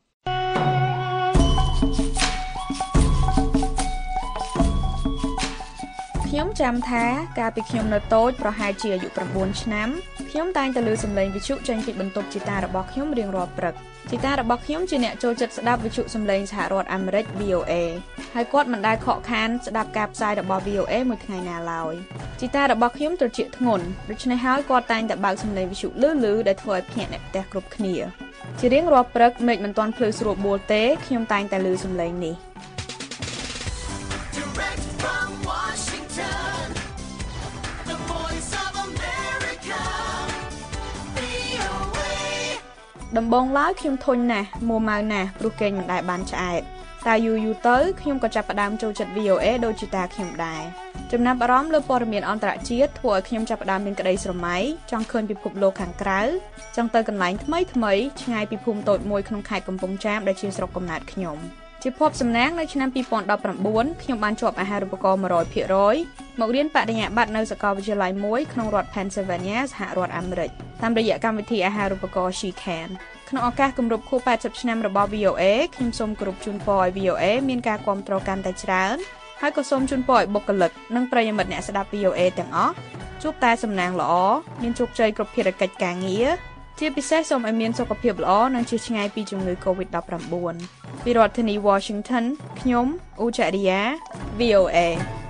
ខ្ញុំចាំថាកាលពីខ្ញុំនៅតូចប្រហែលជាអាយុnineឆ្នាំខ្ញុំតែងតែឮសំឡេងវិទ្យុចេញពីបន្ទប់ជីតារបស់ខ្ញុំរៀងរាល់ព្រឹកជីតារបស់ខ្ញុំជាអ្នកចូលចិត្តស្ដាប់វិទ្យុសំឡេងសហរដ្ឋអាមេរិក វី អូ เอ ហើយគាត់មិនដែលខកខានស្ដាប់ការផ្សាយរបស់ វី អូ เอ មួយថ្ងៃណាឡើយជីតារបស់ខ្ញុំត្រជាក់ធ្ងន់ដូច្នេះហើយគាត់តែងតែបើកសំឡេងវិទ្យុលឺៗដែលធ្វើឲ្យភ្នាក់អ្នកផ្ទះគ្រប់គ្នាជារៀងរាល់ព្រឹកមេឃមិនទាន់ភ្លឺស្រួលបួលទេខ្ញុំតែងតែឮសំឡេងនេះដំបងឡើយខ្ញុំធុញណាស់មួម៉ៅណាស់ព្រោះគេងមិនដែលបានឆ្អែតតែយូរយូរទៅខ្ញុំក៏ចាប់ផ្ដើមចូលចិត្ត វី អូ เอ ដូចជាតាខ្ញុំដែរចំណាប់អារម្មណ៍លើព័ត៌មានអន្តរជាតិធ្វើឲ្យខ្ញុំចាប់ផ្ដើមមានក្តីស្រមៃចង់ឃើញពិភពលោកខាងក្រៅចង់ទៅកន្លែងថ្មីថ្មីឆ្ងាយពីភូមិតូចមួយក្នុងខេត្តកំពង់ចាមដែលជាស្រុកកំណើតខ្ញុំជាភ័ព្វសំណាងនៅឆ្នាំtwo thousand nineteenខ្ញុំបានជាប់អាហារូបករណ៍one hundred percentមករៀនបរិញ្ញាបត្រនៅសាកលវិទ្យាល័យមួយក្នុងរដ្ឋ Pennsylvania សហរដ្ឋអាមេរិកតាមរយៈកម្មវិធីអាហារូបករណ៍ She Can ក្នុងឱកាសគម្រប់ខួបeightyឆ្នាំរបស់ វី អូ เอ ខ្ញុំសូមគោរពជូនពរឲ្យ វី អូ เอ មានការគាំទ្រកាន់តែច្រើនហើយក៏សូមជូនពរឲ្យបុគ្គលិកនិងប្រិយមិត្តអ្នកស្ដាប់ វី អូ เอ ទាំងអស់ជួបតែសំណាងល្អមានជោគជ័យគ្រប់ភារកិច្ចការងារជាពិសេសសូមឲ្យមានសុខភាពល្អនិងជៀសឆ្ងាយពីជំងឺ COVID nineteen ពីរដ្ឋធានី Washington ខ្ញុំអ៊ូចរិយា វី អូ เอ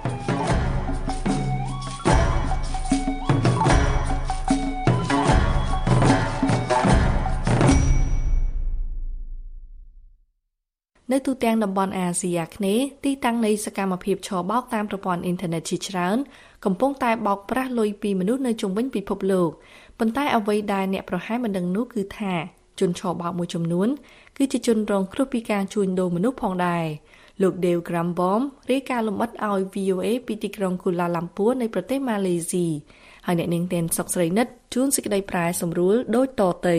នៅទូទាំងតំបន់អាស៊ីអាគ្នេយ៍ទីតាំងនៃសកម្មភាពឆបោកតាមប្រព័ន្ធអ៊ីនធឺណិតជាច្រើនកំពុងតែបោកប្រាស់លុយពីមនុស្សនៅជុំវិញពិភពលោកប៉ុន្តែអ្វីដែលអ្នកប្រហែលមិនដឹងនោះគឺថាជនឆបោកមួយចំនួនគឺជាជនរងគ្រោះពីការជួញដូរមនុស្សផងដែរលោក Dave Grambom រាយការណ៍លម្អិតឲ្យ វី អូ เอ ពីទីក្រុង Kuala Lumpur នៃប្រទេសម៉ាឡេស៊ីហើយអ្នកនាងតែនសុកស្រីនិតជួនសេចក្តីប្រែសម្រួលដូចតទៅ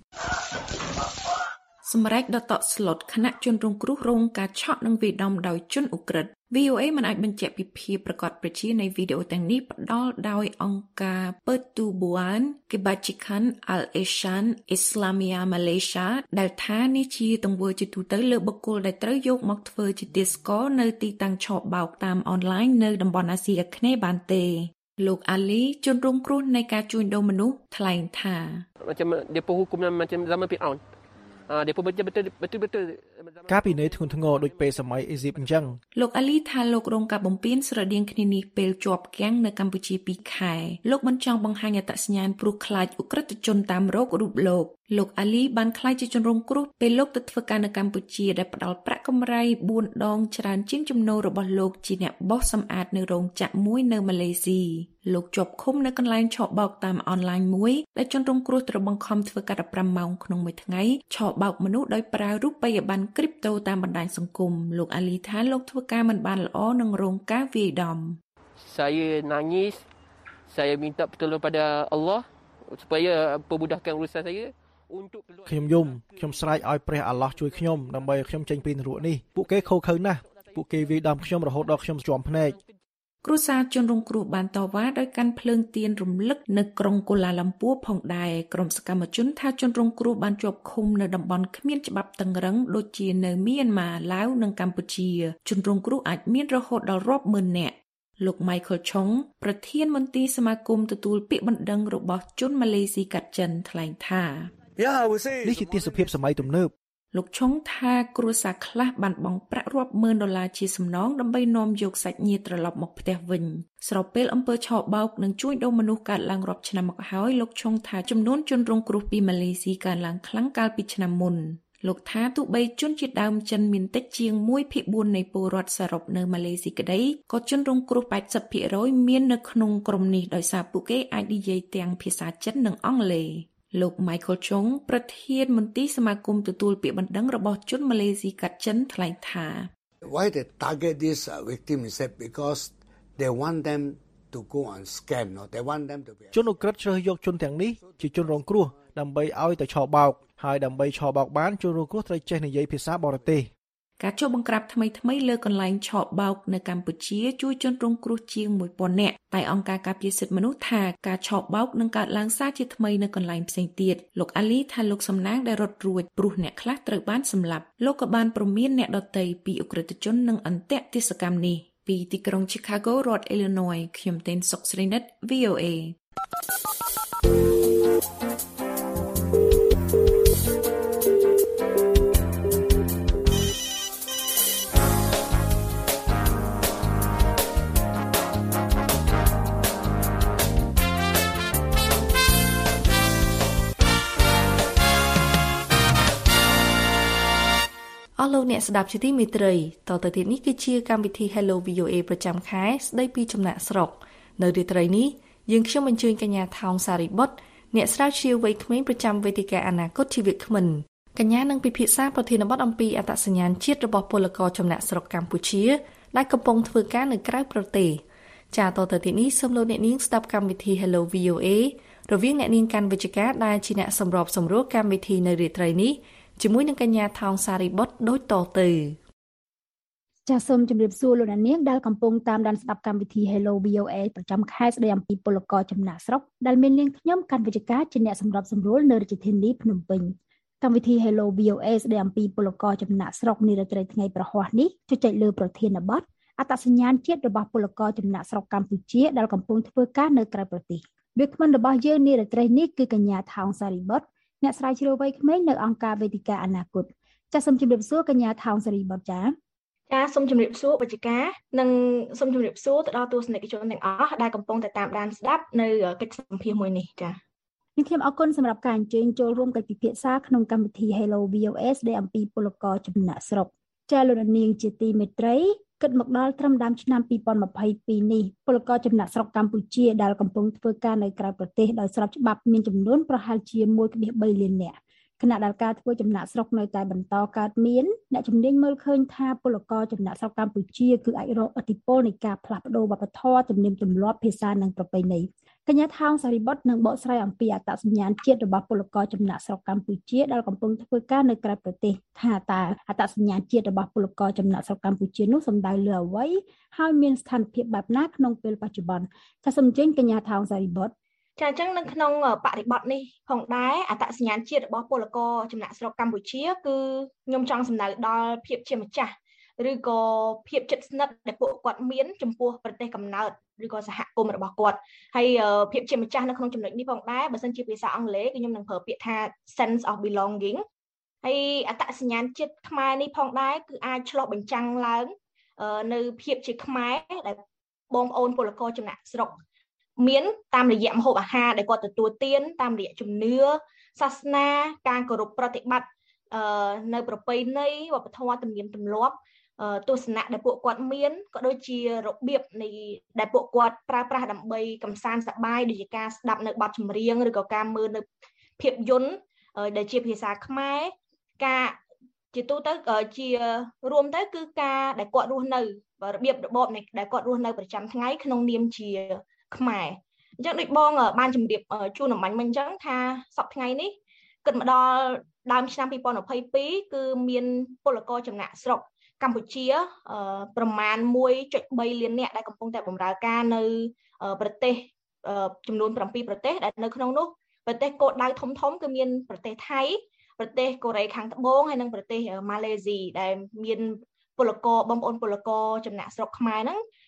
សម្រាប់ដតស្លុតគណៈជនរងគ្រោះរងការឆក់និងវាយដំដោយជនឧក្រិដ្ឋ វី អូ เอ មិនអាចបញ្ជាក់ពីភាពប្រកបប្រជានៃវីដេអូទាំងនេះផ្ដល់ដោយអង្គការ Pertubuhan Kebajikan Al-Ihsan Islamia Malaysia ដែលថានេះជាទង្វើជាទូទៅលើបុគ្គលដែលត្រូវយកមកធ្វើជាទាសករនៅទីតាំងឆបោកតាមអនឡាញនៅតំបន់អាស៊ីអាគ្នេយ៍បានទេលោកអាលីជនរងគ្រោះនៃការជួញដូរមនុស្សថ្លែងថា Macam dia pun hukum macam zaman Firaun dia pun betul betul betul ការពិន័យធ្ងន់ធ្ងរដូចពេលសម័យអេស៊ីបអញ្ចឹងលោកអាលីថាលោករងការបំពេញស្រដៀងគ្នានេះពេលជាប់គាំងនៅកម្ពុជាtwoខែលោកមិនចង់បង្ហាញអត្តសញ្ញាណព្រោះខ្លាចឧក្រិដ្ឋជនតាមរោគរូបលោកលោកអាលីបានខ្លាចជាជនរងគ្រោះពេលលោកទៅធ្វើការនៅកម្ពុជាដែលផ្ដល់ប្រាក់កម្រៃfourដងច្រើនជាងចំណូលរបស់លោកជាអ្នកបោសសម្អាតនៅរោងចក្រមួយនៅម៉ាឡេស៊ីលោកជាប់ឃុំនៅកន្លែងឆបោកតាមអនឡាញមួយដែលជនរងគ្រោះត្រូវបង្ខំធ្វើការfiveម៉ោងក្នុងមួយថ្ងៃឆបោកមនុស្សដោយប្រើរូបិយប័ណ្ណគ្រីបតូតាមបណ្ដាញសង្គមលោកអាលីថាលោកធ្វើការមិនបានល្អនឹងរងការវាយដំ Saya nangis saya minta pertolongan pada Allah supaya permudahkan urusan saya untuk ខ្ញុំយំខ្ញុំស្រែកឲ្យព្រះអាឡោះជួយខ្ញុំដើម្បីឲ្យខ្ញុំចេញពីនរកនេះពួកគេខូខើណាស់ពួកគេវាយដំខ្ញុំរហូតដល់ខ្ញុំជាំភ្នែកគ្រួសារជនរងគ្រោះបានតវ៉ាដោយកាន់ភ្លើងទៀនរំលឹកនៅក្រុងកូឡាឡាំពួរផងដែរក្រុមសកម្មជនថាជនរងគ្រោះបានជាប់ឃុំនៅតំបន់គ្មានច្បាប់តឹងរ៉ឹងដូចជានៅមីយ៉ាន់ម៉ាឡាវនិងកម្ពុជាជនរងគ្រោះអាចមានរហូតដល់រាប់ម៉ឺននាក់លោក Michael Chong ប្រធានមន្ត្រីសមាគមទទួលពាក្យបណ្ដឹងរបស់ជនម៉ាឡេស៊ីកាត់ចិនថ្លែងថានេះជាទស្សនវិជ្ជាសម័យទំនើបលោកឆុងថាគ្រួសារខ្លះបានបង់ប្រាក់រាប់ម៉ឺនដុល្លារជាសំណងដើម្បីនាំយកសាច់ញាតិត្រឡប់មកផ្ទះវិញស្របពេលអំពើឆបោកនិងជួញដូរមនុស្សកើតឡើងរាប់ឆ្នាំមកហើយលោកឆុងថាចំនួនជនរងគ្រោះពីម៉ាឡេស៊ីកើនឡើងខ្លាំងកាលពីឆ្នាំមុនលោកថាទោះបីជនជាតិដើមចិនមានតិចជាងមួយភាគបួននៃពលរដ្ឋសរុបនៅម៉ាឡេស៊ីក្តីក៏ជនរងគ្រោះ 八十ភាគរយ មាននៅក្នុងក្រុមនេះដោយសារពួកគេអាចនិយាយទាំងភាសាចិននិងអង់គ្លេសលោក Michael Chong ប្រធានមន្ត្រីសមាគមទទួលពាក្យបណ្ដឹងរបស់ជនម៉ាឡេស៊ីកាត់ចិនថ្លែងថា Why they target this victim is because they want them to go on scam no they want them to be ជនឧក្រិដ្ឋជ្រើសយកជនទាំងនេះជាជនរងគ្រោះដើម្បីឲ្យទៅឆបោកហើយដើម្បីឆបោកបានជនរងគ្រោះត្រូវចេះនិយាយភាសាបរទេសការចុះបង្ក្រាបថ្មីថ្មីលើកន្លែងឆបោកនៅកម្ពុជាជួយជនរងគ្រោះជាង មួយពាន់ នាក់តែអង្គការការពារសិទ្ធិមនុស្សថាការឆបោកនឹងកើតឡើងសារជាថ្មីនៅកន្លែងផ្សេងទៀតលោកអាលីថាលោកសំណាងដែលរត់រួចព្រោះអ្នកខ្លះត្រូវបានសម្លាប់លោកក៏បានព្រមានអ្នកដទៃពីអ ுக ្រិតជននិងអន្ទាក់ទេសកម្មនេះពីទីក្រុង Chicago រដ្ឋ Illinois ខ្ញុំតេនសុកស្រីនិត V O Aអស់លោកអ្នកស្ដាប់ជាទីមេត្រីតទៅទៀតនេះគឺជាកម្មវិធី Hello វី អូ អេ ប្រចាំខែស្ដីពីចំណាក់ស្រុកនៅរាត្រីនេះយើងខ្ញុំអញ្ជើញកញ្ញាថោងសារីបុត្រអ្នកស្រាវជ្រាវវ័យក្មេងប្រចាំវេទិកាអនាគតជីវិតក្មិនកញ្ញានឹងពិភាក្សាប្រធានបទអំពីអត្តសញ្ញាណជាតិរបស់ពលករចំណាក់ស្រុកកម្ពុជាដែលកំពុងធ្វើការនៅក្រៅប្រទេសចាតទៅទៀតនេះសូមលោកអ្នកនាងស្ដាប់កម្មវិធី Hello វី អូ អេ រវាងអ្នកនាងកាន់វិជ្ជការដែលជាអ្នកសម្របសម្រួលកម្មវិធីនៅរាត្រីនេះជាមួយនឹងកញ្ញាថោងសារីបុត្រដូចតទៅចាសសូមជម្រាបសួរលោកអ្នកនាងដែលកំពុងតាមដានស្ដាប់កម្មវិធី Hello វី អូ អេ ប្រចាំខែស្ដីអំពីពលករចំណាក់ស្រុកដែលមាននាងខ្ញុំកាន់វិជ្ជការជាអ្នកសម្របសម្រួលនៅរាជធានីភ្នំពេញកម្មវិធី Hello វី អូ អេ ស្ដីអំពីពលករចំណាក់ស្រុកនារាត្រីថ្ងៃប្រហ័សនេះជជែកលើប្រធានបទអត្តសញ្ញាណជាតិរបស់ពលករចំណាក់ស្រុកកម្ពុជាដែលកំពុងធ្វើការនៅក្រៅប្រទេសវាគ្មិនរបស់យើងនារាត្រីនេះគឺកញ្ញាថោងសារីបុត្រអ្នកស្រាវជ្រាវវ័យក្មេងនៅអង្គការវេទិកាអនាគតចាសសូមជម្រាបសួរកញ្ញាថោងសារីបុត្រចាចាសសូមជម្រាបសួរបច្ចេកការនិងសូមជម្រាបសួរទៅដល់ទស្សនិកជនទាំងអស់ដែលកំពុងតែតាមដានស្ដាប់នៅកិច្ចសម្ភាសន៍មួយនេះចា៎ខ្ញុំខ្ញុំអរគុណសម្រាប់ការអញ្ជើញចូលរួមកិច្ចពិភាក្សាក្នុងកម្មវិធី Hello វី អូ អេ ស្ដីអំពីពលករចំណាក់ស្រុកចាលោកនាងជាទីមេត្រីគិតមកដល់ត្រឹមដើមឆ្នាំពីរពាន់ម្ភៃពីរនេះពលករចំណាក់ស្រុកកម្ពុជាដែលកំពុងធ្វើការនៅក្រៅប្រទេសដោយស្របច្បាប់មានចំនួនប្រហែលជា មួយភាគបីលាននាក់ខណៈដែលការធ្វើចំណាក់ស្រុកនៅតែបន្តកើតមានអ្នកជំនាញមើលឃើញថាពលករចំណាក់ស្រុកកម្ពុជាគឺអាចរងឥទ្ធិពលនៃការផ្លាស់ប្ដូរវប្បធម៌ទំនៀមទម្លាប់ភាសានិងប្រពៃណីកញ្ញាថោងសារីបុត្រនឹងបកស្រាយអំពីអត្តសញ្ញាណជាតិរបស់ពលករចំណាក់ស្រុកកម្ពុជាដែលកំពុងធ្វើការនៅក្រៅប្រទេសថាតើអត្តសញ្ញាណជាតិរបស់ពលករចំណាក់ស្រុកកម្ពុជានោះសំដៅលើអ្វីហើយមានស្ថានភាពបែបណាក្នុងពេលបច្ចុប្បន្នចាសសូមអញ្ជើញកញ្ញាថោងសារីបុត្រចាអញ្ចឹងនៅក្នុងបរិបទនេះផងដែរអត្តសញ្ញាណជាតិរបស់ពលករចំណាក់ស្រុកកម្ពុជាគឺខ្ញុំចង់សំដៅដល់ភាពជាម្ចាស់ឬក៏ភាពជិតស្និទ្ធដែលពួកគាត់មានចំពោះប្រទេសកំណើតឬក៏សហគមន៍របស់គាត់ហើយភាពជាម្ចាស់នៅក្នុងចំណុចនេះផងដែរបើសិនជាភាសាអង់គ្លេសគឺខ្ញុំនឹងប្រើពាក្យថា sense of belonging ហើយអត្តសញ្ញាណជាតិខ្មែរនេះផងដែរគឺអាចឆ្លុះបញ្ចាំងឡើងនៅភាពជាខ្មែរដែលបងប្អូនពលករចំណាក់ស្រុកមានតាមរយៈម្ហូបអាហារដែលគាត់ទទួលទានតាមរយៈជំនឿសាសនាការគោរពប្រតិបត្តិនៅប្រពៃណីវប្បធម៌ទំនៀមទម្លាប់ទស្សនៈដែលពួកគាត់មានក៏ដូចជារបៀបនៃដែលពួកគាត់ប្រើប្រាស់ដើម្បីកម្សាន្តសប្បាយដូចជាការស្ដាប់នៅបទចម្រៀងឬក៏ការមើលនៅភាពយន្តដែលជាភាសាខ្មែរការជាទូទៅជារួមទៅគឺការដែលគាត់រស់នៅរបៀបរបបនៃដែលគាត់រស់នៅប្រចាំថ្ងៃក្នុងនាមជាខ្មែរអញ្ចឹងដូចបងបានជម្រាបជូនអំបញ្ញមិញអញ្ចឹងថាសប្តាហ៍ថ្ងៃនេះគិតមកដល់ដើមឆ្នាំពីរពាន់ម្ភៃពីរគឺមានពលករចំណាក់ស្រុកកម្ពុជាប្រមាណ មួយចុចបីលាននាក់ដែលកំពុងតែបម្រើការនៅប្រទេសចំនួនប្រាំពីរប្រទេសដែលនៅក្នុងនោះប្រទេសគោលដៅធំធំគឺមានប្រទេសថៃប្រទេសកូរ៉េខាងត្បូងហើយនិងប្រទេសម៉ាឡេស៊ីដែលមានពលករបងប្អូនពលករចំណាក់ស្រុកខ្មែរហ្នឹង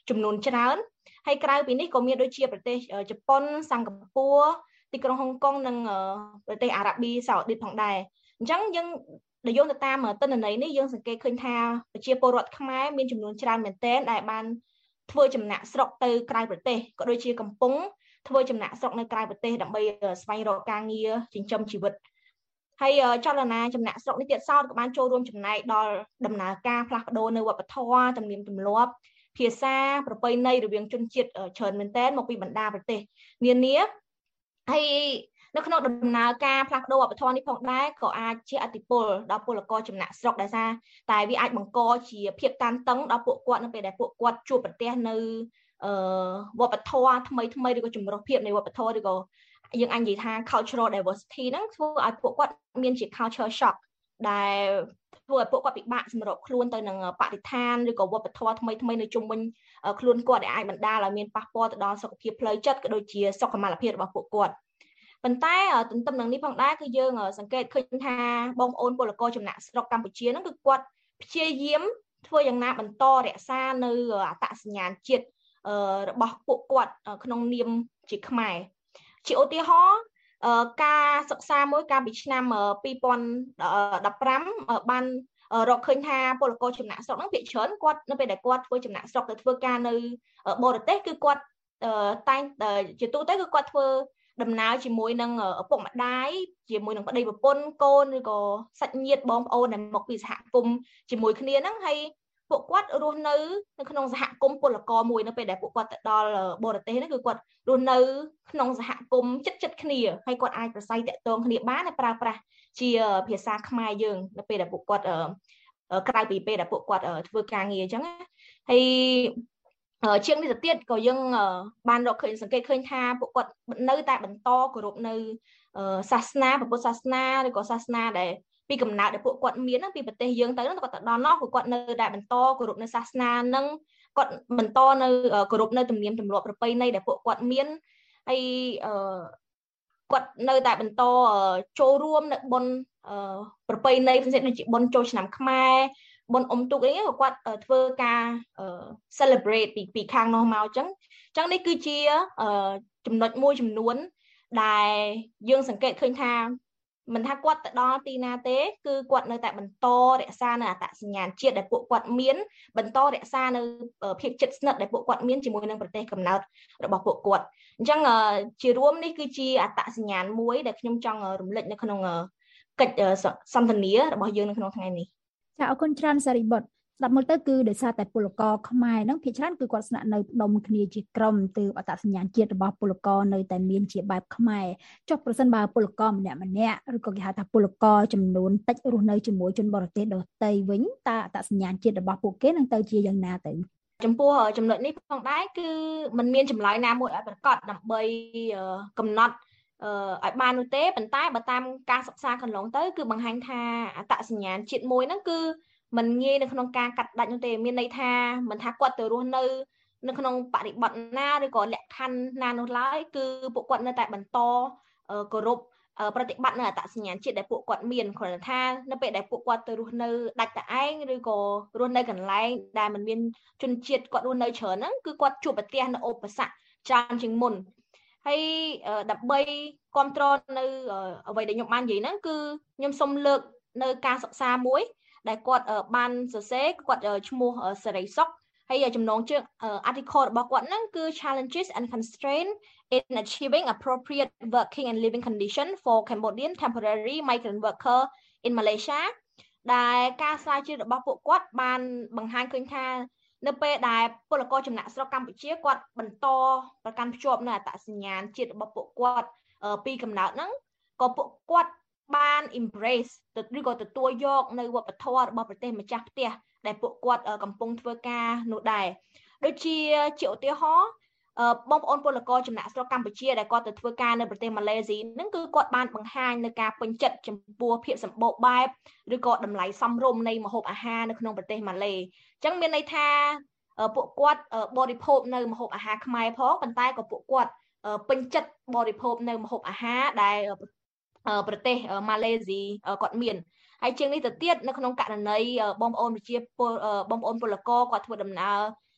ចំនួនច្រើនហើយក្រៅពីនេះក៏មានដូចជាប្រទេសជប៉ុនសិង្ហបុរីទីក្រុងហុងកុងនិងប្រទេសអារ៉ាប៊ីសាអូឌីតផងដែរអញ្ចឹងយើងដែលយោងទៅតាមទិន្នន័យនេះយើងសង្កេតឃើញថាប្រជាពលរដ្ឋខ្មែរមានចំនួនច្រើនមែនទែនដែលបានធ្វើចំណាក់ស្រុកទៅក្រៅប្រទេសក៏ដូចជាកំពុងធ្វើចំណាក់ស្រុកនៅក្រៅប្រទេសដើម្បីស្វែងរកការងារចិញ្ចឹមជីវិតហើយចលនាចំណាក់ស្រុកនេះទៀតសោតក៏បានចូលរួមចំណែកដល់ដំណើរការផ្លាស់ប្ដូរនៅវប្បធម៌ទំនៀមទម្លាប់ភាសាប្រពៃណីរវាងជនជាតិច្រើនមែនទែនមកពីបណ្ដាប្រទេសនានាហើយនៅក្នុងដំណើរការផ្លាស់ប្ដូរវប្បធម៌នេះផងដែរក៏អាចជាឥទ្ធិពលដល់ពលករចំណាក់ស្រុកដោយសារតែវាអាចបង្កជាភាពតានតឹងដល់ពួកគាត់នៅពេលដែលពួកគាត់ជួបប្រទះនៅអឺវប្បធម៌ថ្មីថ្មីឬក៏ចម្រុះភាពនៃវប្បធម៌ឬក៏យើងអាចនិយាយថា cultural diversity ហ្នឹងធ្វើឲ្យពួកគាត់មានជា culture shock ដែលធ្វើឲ្យពួកគាត់ពិបាកសម្របខ្លួនទៅនឹងបរិស្ថានឬក៏វប្បធម៌ថ្មីថ្មីនៅជុំវិញខ្លួនគាត់ដែលអាចបណ្ដាលឲ្យមានប៉ះពាល់ទៅដល់សុខភាពផ្លូវចិត្តក៏ដូចជាសុខុមាលភាពរបស់ពួកគាត់ប៉ុន្តែទន្ទឹមនឹងនេះផងដែរគឺយើងសង្កេតឃើញថាបងប្អូនពលករចំណាក់ស្រុកកម្ពុជាហ្នឹងគឺគាត់ព្យាយាមធ្វើយ៉ាងណាបន្តរក្សានៅអត្តសញ្ញាណជាតិរបស់ពួកគាត់ក្នុងនាមជាខ្មែរជាឧទាហរណ៍ការសិក្សាមួយកាលពីឆ្នាំពីរពាន់ដប់ប្រាំបានរកឃើញថាពលករចំណាក់ស្រុកហ្នឹងភាគច្រើនគាត់នៅពេលដែលគាត់ធ្វើចំណាក់ស្រុកទៅធ្វើការនៅបរទេសគឺគាត់តែងជាទូទៅគឺគាត់ធ្វើដំណើរជាមួយនឹងឪពុកម្ដាយជាមួយនឹងប្តីប្រពន្ធកូនឬក៏សាច់ញាតិបងប្អូនដែលមកពីសហគមន៍ជាមួយគ្នាហ្នឹងហើយពួកគាត់រស់នៅនៅក្នុងសហគមន៍ពលករមួយនៅពេលដែលពួកគាត់ទៅដល់បរទេសហ្នឹងគឺគាត់រស់នៅក្នុងសហគមន៍ជិតជិតគ្នាហើយគាត់អាចប្រស័យតាក់ទងគ្នាបានហើយប្រើប្រាស់ជាភាសាខ្មែរយើងនៅពេលដែលពួកគាត់ក្រៅពីពេលដែលពួកគាត់ធ្វើការងារអញ្ចឹងហើយជាងនេះទៅទៀតក៏យើងបានរកឃើញសង្កេតឃើញថាពួកគាត់នៅតែបន្តគោរពនៅសាសនាពុទ្ធសាសនាឬក៏សាសនាដែលពីកំណើតដែលពួកគាត់មានពីប្រទេសយើងទៅហ្នឹងគាត់ទៅដល់នោះគឺគាត់នៅតែបន្តគោរពនៅសាសនាហ្នឹងគាត់បន្តនៅគោរពនៅទំនៀមទម្លាប់ប្រពៃណីដែលពួកគាត់មានហើយគាត់នៅតែបន្តចូលរួមនៅបុណ្យប្រពៃណីផ្សេងៗដូចជាបុណ្យចូលឆ្នាំខ្មែរបុណ្យអុំទូកនេះគាត់ធ្វើការ celebrate ពីពីខាងនោះមកអញ្ចឹងអញ្ចឹងនេះគឺជាចំណុចមួយចំនួនដែលយើងសង្កេតឃើញថាមិនថាគាត់ទៅដល់ទីណាទេគឺគាត់នៅតែបន្តរក្សានៅអត្តសញ្ញាណជាតិដែលពួកគាត់មានបន្តរក្សានៅភាពជិតស្និទ្ធដែលពួកគាត់មានជាមួយនឹងប្រទេសកំណើតរបស់ពួកគាត់អញ្ចឹងជារួមនេះគឺជាអត្តសញ្ញាណមួយដែលខ្ញុំចង់រំលឹកនៅក្នុងកិច្ចសន្ទនារបស់យើងនៅក្នុងថ្ងៃនេះចាអរគុណច្រើនសារីបុត្រស្ដាប់មើលទៅគឺដោយសារតែពលករខ្មែរហ្នឹងភាគច្រើនគឺគាត់ស្នាក់នៅផ្ដុំគ្នាជាក្រុមទើបអត្តសញ្ញាណជាតិរបស់ពលករនៅតែមានជាបែបខ្មែរចុះប្រសិនបើពលករម្នាក់ម្នាក់ឬក៏គេហៅថាពលករចំនួនតិចរស់នៅជាមួយជនបរទេសដទៃវិញតើអត្តសញ្ញាណជាតិរបស់ពួកគេនឹងទៅជាយ៉ាងណាទៅចំពោះចំណុចនេះផងដែរគឺมันមានចម្លើយណាមួយឲ្យប្រកបដើម្បីកំណត់ឲ្យបាននោះទេប៉ុន្តែបើតាមការសិក្សាកន្លងទៅគឺបង្ហាញថាអត្តសញ្ញាណជាតិមួយហ្នឹងគឺมันងាយនៅក្នុងការកាត់ដាច់នោះទេមានន័យថាមិនថាគាត់ទៅរស់នៅនៅក្នុងបរិបទណាឬក៏លក្ខខណ្ឌណានោះឡើយគឺពួកគាត់នៅតែបន្តគោរពប្រតិបត្តិនៅអត្តសញ្ញាណជាតិដែលពួកគាត់មានគ្រាន់តែថានៅពេលដែលពួកគាត់ទៅរស់នៅដាច់តែឯងឬក៏រស់នៅកន្លែងដែលมันមានជនជាតិគាត់រស់នៅច្រើនហ្នឹងគឺគាត់ជួបប្រទះនៅឧបសគ្គច្រើនជាងមុនហើយដើម្បីគ្រប់គ្រងនៅអ្វីដែលខ្ញុំបាននិយាយហ្នឹងគឺខ្ញុំសូមលើកនៅការសិក្សាមួយដែលគាត់បានសរសេរគាត់ឈ្មោះសេរីសុខហើយចំណងជើង article របស់គាត់ហ្នឹងគឺ challenges and constraints in achieving appropriate working and living condition for Cambodian temporary migrant worker in Malaysia ដែលការស្រាវជ្រាវរបស់ពួកគាត់បានបង្ហាញឃើញថានៅពេលដែលពលករចំណាក់ស្រុកកម្ពុជាគាត់បន្តប្រកាន់ភ្ជាប់នៅអត្តសញ្ញាណជាតិរបស់ពួកគាត់ពីកំណើតហ្នឹងក៏ពួកគាត់បាន embrace ឬក៏ទទួលយកនៅវប្បធម៌របស់ប្រទេសម្ចាស់ផ្ទះដែលពួកគាត់កំពុងធ្វើការនោះដែរដូចជាជាឧទាហរណ៍បងប្អូនពលករចំណាក់ស្រុកកម្ពុជាដែលគាត់ទៅធ្វើការនៅប្រទេសម៉ាឡេស៊ីហ្នឹងគឺគាត់បានបង្ហាញនៅការពេញចិត្តចំពោះភាពសម្បូរបែបឬក៏តម្លៃសមរម្យនៃម្ហូបអាហារនៅក្នុងប្រទេសម៉ាឡេអញ្ចឹងមានន័យថាពួកគាត់បរិភោគនៅម្ហូបអាហារខ្មែរផងប៉ុន្តែក៏ពួកគាត់ពេញចិត្តបរិភោគនៅម្ហូបអាហារដែលប្រទេសម៉ាឡេស៊ីគាត់មានហើយជាងនេះទៅទៀតនៅក្នុងករណីបងប្អូនប្រជាពលបងប្អូនពលករគាត់ធ្វើដំណើរ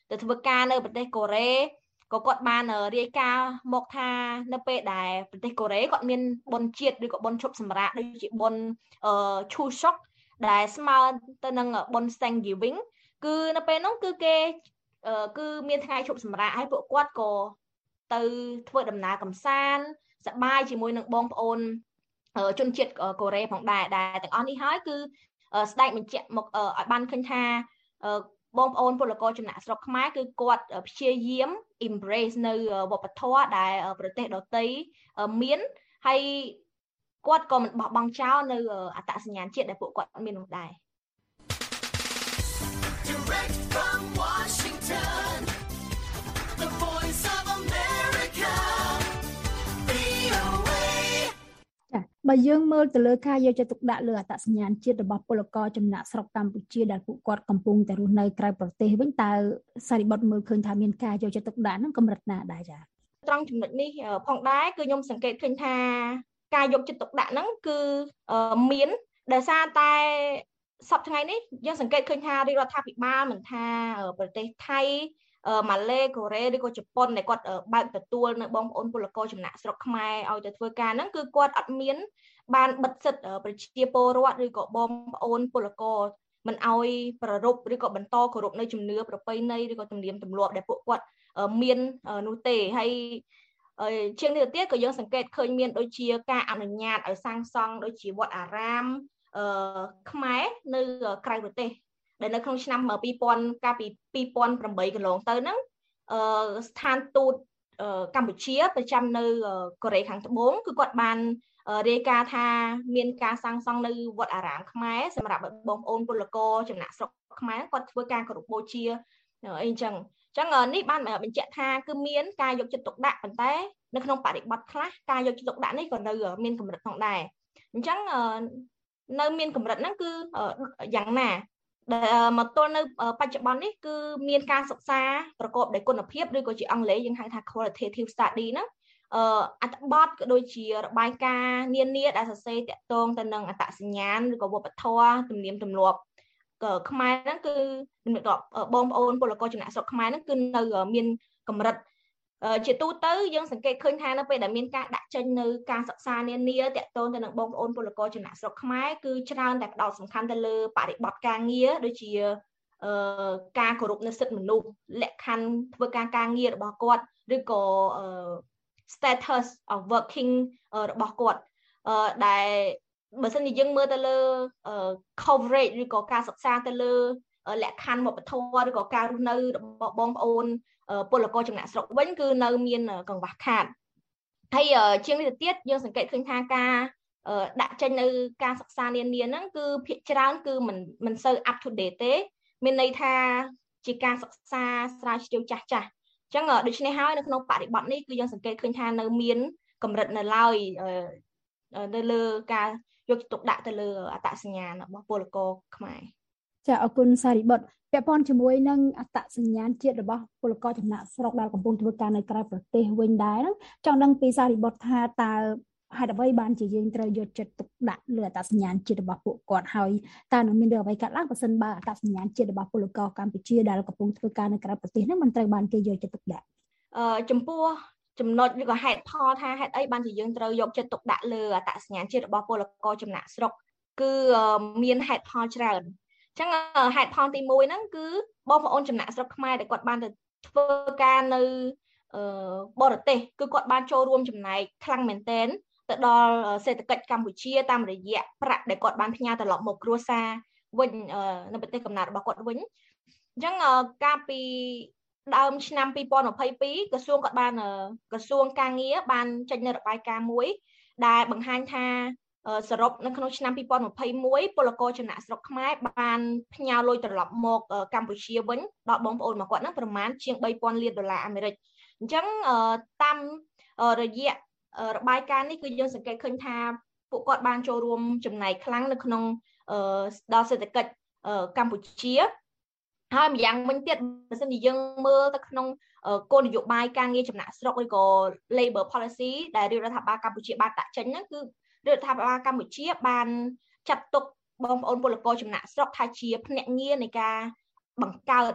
ទៅធ្វើការនៅប្រទេសកូរ៉េក៏គាត់បានរាយការណ៍មកថានៅពេលដែលប្រទេសកូរ៉េគាត់មានបុណ្យជាតិឬក៏បុណ្យឈប់សម្រាកដូចជាបុណ្យអឺ Chuseok ដែលស្មើទៅនឹងបុណ្យ Thanksgiving គឺនៅពេលនោះគឺគេគឺមានថ្ងៃឈប់សម្រាកហើយពួកគាត់ក៏ទៅធ្វើដំណើរកម្សាន្តសប្បាយជាមួយនឹងបងប្អូនជនជាតិកូរ៉េផងដែរដែលទាំងអស់នេះហើយគឺស្ដែកបញ្ជាក់មកឲ្យបានឃើញថាបងប្អូនពលករចំណាក់ស្រុកខ្មែរគឺគាត់ព្យាយាម embrace នៅវប្បធម៌ដែលប្រទេសដទៃមានហើយគាត់ក៏មិនបោះបង់ចោលនៅអត្តសញ្ញាណជាតិដែលពួកគាត់មាននោះដែរ Direct from Washington, the voice of America, វី អូ เอចា៎បើយើងមើលទៅលើការយកចិត្តទុកដាក់លើអត្តសញ្ញាណជាតិរបស់ពលករចំណាក់ស្រុកកម្ពុជាដែលពួកគាត់កំពុងតែរស់នៅក្រៅប្រទេសវិញតើសារីបុតមើលឃើញថាមានការយកចិត្តទុកដាក់ហ្នឹងកម្រិតណាដែរចា៎ត្រង់ចំណុចនេះផងដែរគឺខ្ញុំសង្កេតឃើញថាការយកចិត្តទុកដាក់ហ្នឹងគឺមានដោយសារតែសប្តាហ៍ថ្ងៃនេះយើងសង្កេតឃើញថារាជរដ្ឋាភិបាលមិនថាប្រទេសថៃម៉ាឡេកូរ៉េឬក៏ជប៉ុនដែលគាត់បើកទទួលនៅបងប្អូនពលករចំណាក់ស្រុកខ្មែរឲ្យទៅធ្វើការហ្នឹងគឺគាត់អត់មានបានបិទសិទ្ធិប្រជាពលរដ្ឋឬក៏បងប្អូនពលករមិនឲ្យប្ររពឬក៏បន្តគោរពនៅជំនឿប្រពៃណីឬក៏ទំនៀមទម្លាប់ដែលពួកគាត់មាននោះទេហើយជាងនេះទៅទៀតក៏យើងសង្កេតឃើញមានដូចជាការអនុញ្ញាតឲ្យសាងសង់ដូចជាវត្តអារាមអឺខ្មែរនៅក្រៅប្រទេសដែលនៅក្នុងឆ្នាំពីរពាន់កាលពីពីរពាន់ប្រាំបីកន្លងទៅហ្នឹងអឺស្ថានទូតកម្ពុជាប្រចាំនៅកូរ៉េខាងត្បូងគឺគាត់បានរាយការណ៍ថាមានការសាងសង់នៅវត្តអារាមខ្មែរសម្រាប់បងប្អូនពលករចំណាក់ស្រុកខ្មែរគាត់ធ្វើការគោរពបូជាអីចឹងអញ្ចឹងនេះបានបញ្ជាក់ថាគឺមានការយកចិត្តទុកដាក់ប៉ុន្តែនៅក្នុងបរិបទខ្លះការយកចិត្តទុកដាក់នេះក៏នៅមានកម្រិតផងដែរអញ្ចឹងនៅមានកម្រិតហ្នឹងគឺយ៉ាងណាដែលមកទល់នៅបច្ចុប្បន្ននេះគឺមានការសិក្សាប្រកបដោយគុណភាពឬក៏ជាអង់គ្លេសយើងហៅថា qualitative study ហ្នឹងអឺអត្ថបទក៏ដូចជារបាយការណ៍នានាដែលសរសេរតាក់ទងទៅនឹងអត្តសញ្ញាណឬក៏វប្បធម៌ទំនៀមទម្លាប់ខ្មែរហ្នឹងគឺបងប្អូនពលករចំណាក់ស្រុកខ្មែរហ្នឹងគឺនៅមានកម្រិតជាទូទៅយើងសង្កេតឃើញថានៅពេលដែលមានការដាក់ចេញនៅការសិក្សានានាតាក់ទងទៅនឹងបងប្អូនពលករចំណាក់ស្រុកខ្មែរគឺច្រើនតែផ្ដោតសំខាន់ទៅលើបរិបទការងារដូចជាអឺការគោរពនៅសិទ្ធិមនុស្សលក្ខខណ្ឌធ្វើការការងាររបស់គាត់ឬក៏ status of working របស់គាត់អឺដែលបើសិនជាយើងមើលទៅលើ coverage ឬក៏ការសិក្សាទៅលើលក្ខខណ្ឌវប្បធម៌ឬក៏ការរស់នៅរបស់បងប្អូនពលករចំណាក់ស្រុកវិញគឺនៅមានកង្វះខាតហើយជាងនេះទៅទៀតយើងសង្កេតឃើញថាការដាក់ចេញនៅការសិក្សានានាហ្នឹងគឺភាគច្រើនគឺមិនមិនសូវ up to date ទេមានន័យថាជាការសិក្សាស្រាវជ្រាវចាស់ចាស់អញ្ចឹងដូច្នេះហើយនៅក្នុងបរិបទនេះគឺយើងសង្កេតឃើញថានៅមានកម្រិតនៅឡើយនៅលើការយកចិត្តទុកដាក់ទៅលើអត្តសញ្ញាណរបស់ពលករខ្មែរចាអរគុណសារីបុតពាក់ព័ន្ធជាមួយនឹងអត្តសញ្ញាណជាតិរបស់ពលករចំណាក់ស្រុកដែលកំពុងធ្វើការនៅក្រៅប្រទេសវិញដែរហ្នឹងចង់ដឹងពីសារីបុតថាតើហេតុអ្វីបានជាយើងត្រូវយកចិត្តទុកដាក់លើអត្តសញ្ញាណជាតិរបស់ពួកគាត់ហើយតើនឹងមានរឿងអ្វីកើតឡើងបើសិនបើអត្តសញ្ញាណជាតិរបស់ពលករកម្ពុជាដែលកំពុងធ្វើការនៅក្រៅប្រទេសហ្នឹងមិនត្រូវបានគេយកចិត្តទុកដាក់អឺចំពោះចំណុចឬក៏ហេតុផលថាហេតុអីបានជាយើងត្រូវយកចិត្តទុកដាក់លើអត្តសញ្ញាណជាតិរបស់ពលករចំណាក់ស្រុកគឺមានហេតុផលច្រើនអញ្ចឹងហេតុផលទីមួយហ្នឹងគឺបងប្អូនចំណាក់ស្រុកខ្មែរដែលគាត់បានទៅធ្វើការនៅបរទេសគឺគាត់បានចូលរួមចំណែកខ្លាំងមែនទែនទៅដល់សេដ្ឋកិច្ចកម្ពុជាតាមរយៈប្រាក់ដែលគាត់បានផ្ញើត្រឡប់មកគ្រួសារវិញនៅប្រទេសកំណើតរបស់គាត់វិញអញ្ចឹងកាលពីដើមឆ្នាំពីរពាន់ម្ភៃពីរក្រសួងគាត់បានក្រសួងការងារបានចេញនូវរបាយការណ៍មួយដែលបង្ហាញថាសរុបនៅក្នុងឆ្នាំពីរពាន់ម្ភៃមួយពលករចំណាក់ស្រុកខ្មែរបានផ្ញើលុយត្រឡប់មកកម្ពុជាវិញដល់បងប្អូនរបស់គាត់ហ្នឹងប្រមាណជាងបីពាន់លានដុល្លារអាមេរិកអញ្ចឹងតាមរយៈរបាយការណ៍នេះគឺយើងសង្កេតឃើញថាពួកគាត់បានចូលរួមចំណែកខ្លាំងនៅក្នុងដល់សេដ្ឋកិច្ចកម្ពុជាហើយម្យ៉ាងវិញទៀតបើសិនជាយើងមើលទៅក្នុងគោលនយោបាយការងារចំណាក់ស្រុកឬក៏ labor policy ដែលរាជរដ្ឋាភិបាលកម្ពុជាបានដាក់ចេញហ្នឹងគឺរដ្ឋាភិបាលកម្ពុជាបានចាត់ទុកបងប្អូនពលករចំណាក់ស្រុកថាជាភ្នាក់ងារនៃការបង្កើត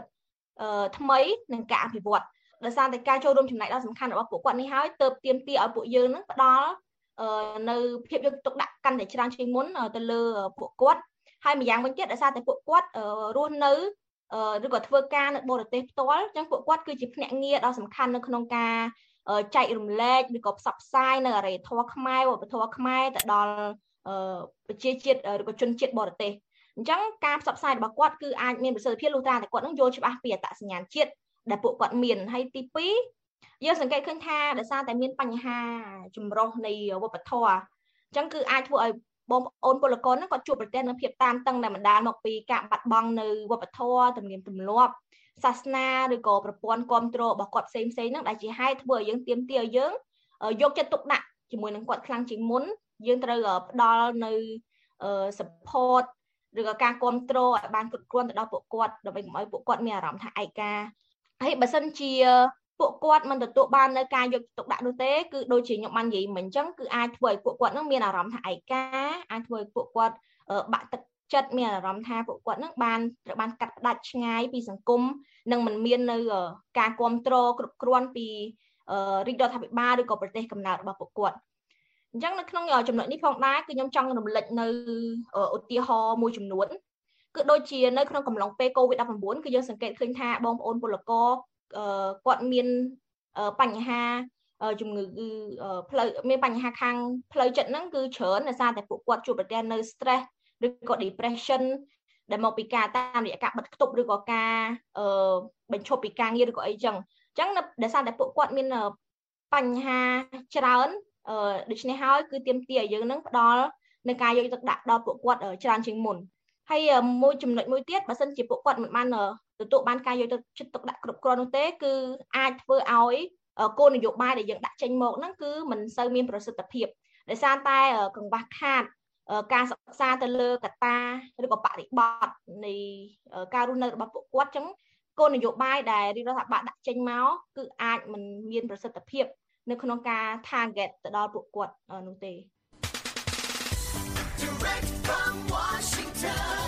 ថ្មីនិងការអភិវឌ្ឍដោយសារតែការចូលរួមចំណែកដ៏សំខាន់របស់ពួកគាត់នេះហើយទើបទាមទារឲ្យពួកយើងនឹងផ្ដល់នៅភាពយកចិត្តទុកដាក់កាន់តែច្រើនជាងមុនទៅលើពួកគាត់ហើយម្យ៉ាងវិញទៀតដោយសារតែពួកគាត់រស់នៅឬក៏ធ្វើការនៅបរទេសផ្ទាល់អញ្ចឹងពួកគាត់គឺជាភ្នាក់ងារដ៏សំខាន់នៅក្នុងការចែករំលែកឬក៏ផ្សព្វផ្សាយនៅអរិយធម៌ខ្មែរវប្បធម៌ខ្មែរទៅដល់ប្រជាជាតិឬក៏ជនជាតិបរទេសអញ្ចឹងការផ្សព្វផ្សាយរបស់គាត់គឺអាចមានប្រសិទ្ធភាពលុះត្រាតែគាត់នឹងយល់ច្បាស់ពីអត្តសញ្ញាណជាតិដែលពួកគាត់មានហើយទីពីរយើងសង្កេតឃើញថាដោយសារតែមានបញ្ហាចម្រុះនៃវប្បធម៌អញ្ចឹងគឺអាចធ្វើឲ្យបងប្អូនពលករហ្នឹងគាត់ជួបប្រទះនឹងភាពតានតឹងដែលបណ្ដាលមកពីការបាត់បង់នៅវប្បធម៌ទំនៀមទម្លាប់សាសនាឬក៏ប្រព័ន្ធគ្រប់គ្រងរបស់គាត់ផ្សេងៗហ្នឹងដែលជាហេតុធ្វើឲ្យយើងទាមទារឲ្យយើងយកចិត្តទុកដាក់ជាមួយនឹងគាត់ខ្លាំងជាងមុនយើងត្រូវផ្ដល់នៅ support ឬក៏ការគ្រប់គ្រងឲ្យបានគ្រប់គ្រាន់ទៅដល់ពួកគាត់ដើម្បីកុំឲ្យពួកគាត់មានអារម្មណ៍ថាឯកាហើយបើសិនជាពួកគាត់មិនទទួលបាននៅការយកចិត្តទុកដាក់នោះទេគឺដូចជាខ្ញុំបាននិយាយមិញអញ្ចឹងគឺអាចធ្វើឲ្យពួកគាត់នឹងមានអារម្មណ៍ថាឯកាអាចធ្វើឲ្យពួកគាត់បាក់ទឹកចិត្តមានអារម្មណ៍ថាពួកគាត់នឹងបានត្រូវបានកាត់ផ្ដាច់ឆ្ងាយពីសង្គមនិងមិនមាននៅការគ្រប់គ្រងគ្រប់គ្រាន់ពីរាជរដ្ឋាភិបាលឬក៏ប្រទេសកំណើតរបស់ពួកគាត់អញ្ចឹងនៅក្នុងចំណុចនេះផងដែរគឺខ្ញុំចង់រំលឹកនៅឧទាហរណ៍មួយចំនួនគឺដូចជានៅក្នុងកំឡុងពេល កូវីដ ដប់ប្រាំបួន គឺយើងសង្កេតឃើញថាបងប្អូនពលករគាត់មានបញ្ហាជំងឺផ្លូវមានបញ្ហាខាងផ្លូវចិត្តហ្នឹងគឺច្រើនដោយសារតែពួកគាត់ជួបប្រទះនៅ stress ឬក៏ depression ដែលមកពីការតាមរយៈការបិទគប់ឬក៏ការបញ្ឈប់ពីការងារឬក៏អីចឹងអញ្ចឹងដោយសារតែពួកគាត់មានបញ្ហាច្រើនដូច្នេះហើយគឺទាមទារឲ្យយើងនឹងផ្ដល់នៅការយកចិត្តទុកដាក់ដល់ពួកគាត់ច្រើនជាងមុនហើយមួយចំណុចមួយទៀតបើសិនជាពួកគាត់មិនបានទទួលបានការយកចិត្តទុកដាក់គ្រប់គ្រាន់នោះទេគឺអាចធ្វើឲ្យគោលនយោបាយដែលយើងដាក់ចេញមកហ្នឹងគឺមិនសូវមានប្រសិទ្ធភាពដោយសារតែកង្វះខាតការសិក្សាទៅលើកត្តាឬក៏បរិបទនៃការរស់នៅរបស់ពួកគាត់អញ្ចឹងគោលនយោបាយដែលរាជរដ្ឋាភិបាលដាក់ចេញមកគឺអាចមិនមានប្រសិទ្ធភាពនៅក្នុងការ target ទៅដល់ពួកគាត់នោះទេ Direct from Washington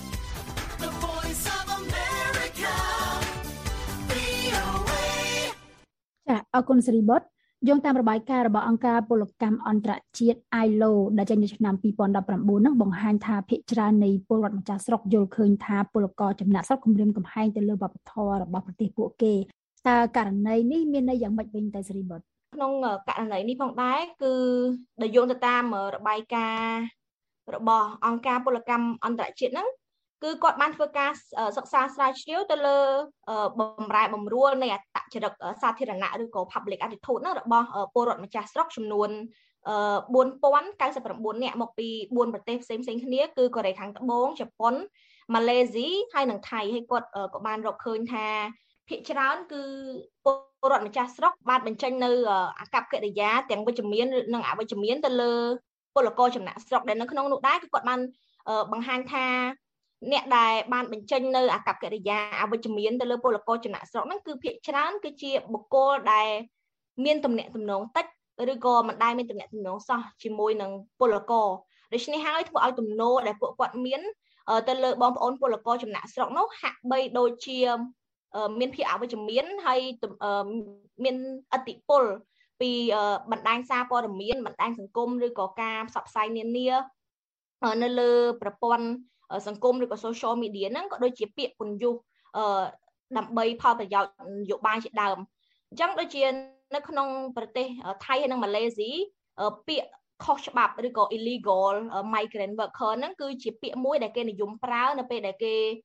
The Voice of America វី អូ เอចាអរគុណសេរីបុត្រយោងតាមរបាយការណ៍របស់អង្គការពលកម្មអន្តរជាតិ អាយ แอล โอ ដែលចេញនៅឆ្នាំពីរពាន់ដប់ប្រាំបួននោះបង្ហាញថាភាគច្រើននៃពលរដ្ឋម្ចាស់ស្រុកយល់ឃើញថាពលករចំណាក់ស្រុកគំរាមកំហែងទៅលើវប្បធម៌របស់ប្រទេសពួកគេតើករណីនេះមានន័យយ៉ាងម៉េចវិញតែសេរីបុត្រក្នុងករណីនេះផងដែរគឺដែលយោងទៅតាមរបាយការណ៍របស់អង្គការពលកម្មអន្តរជាតិហ្នឹងគឺគាត់បានធ្វើការសិក្សាស្រាវជ្រាវទៅលើបំរែបំរួលនៃអត្តចរិតសាធារណៈឬក៏ public attitude ហ្នឹងរបស់ពលរដ្ឋម្ចាស់ស្រុកចំនួនបួនពាន់កៅសិបប្រាំបួននាក់មកពីបួនប្រទេសផ្សេងៗគ្នាគឺកូរ៉េខាងត្បូងជប៉ុនម៉ាឡេស៊ីហើយនិងថៃហើយគាត់ក៏បានរកឃើញថាភាគច្រើនគឺពលរដ្ឋម្ចាស់ស្រុកបានបញ្ចេញនៅអាកប្បកិរិយាទាំងវិជ្ជមាននិងអវិជ្ជមានទៅលើពលករចំណាក់ស្រុកដែលនៅក្នុងនោះដែរគឺគាត់បានបង្ហាញថាអ្នកដែលបានបញ្ចេញនៅអាកប្បកិរិយាអវិជ្ជមានទៅលើពលករចំណាក់ស្រុកហ្នឹងគឺភាគច្រើនគឺជាបុគ្គលដែលមានទំនាក់ទំនងតិចឬក៏មិនដែលមានទំនាក់ទំនងសោះជាមួយនឹងពលករដូច្នេះហើយធ្វើឲ្យទំនោរដែលពួកគាត់មានទៅលើបងប្អូនពលករចំណាក់ស្រុកនោះហាក់បីដូចជាមានភាពអវិជ្ជមានហើយមានឥទ្ធិពលពីបណ្ដាញសារព័ត៌មានបណ្ដាញសង្គមឬក៏ការផ្សព្វផ្សាយនានានៅលើប្រព័ន្ធសង្គមឬក៏ social media ហ្នឹងក៏ដូចជាពាក្យពន្យុះដើម្បីផលប្រយោជន៍នយោបាយជាដើមអញ្ចឹងដូចជានៅក្នុងប្រទេសថៃហើយនិងម៉ាឡេស៊ីពាក្យខុសច្បាប់ឬក៏ illegal migrant worker ហ្នឹងគឺជាពាក្យមួយដែលគេនិយមប្រើនៅពេលដែលគេ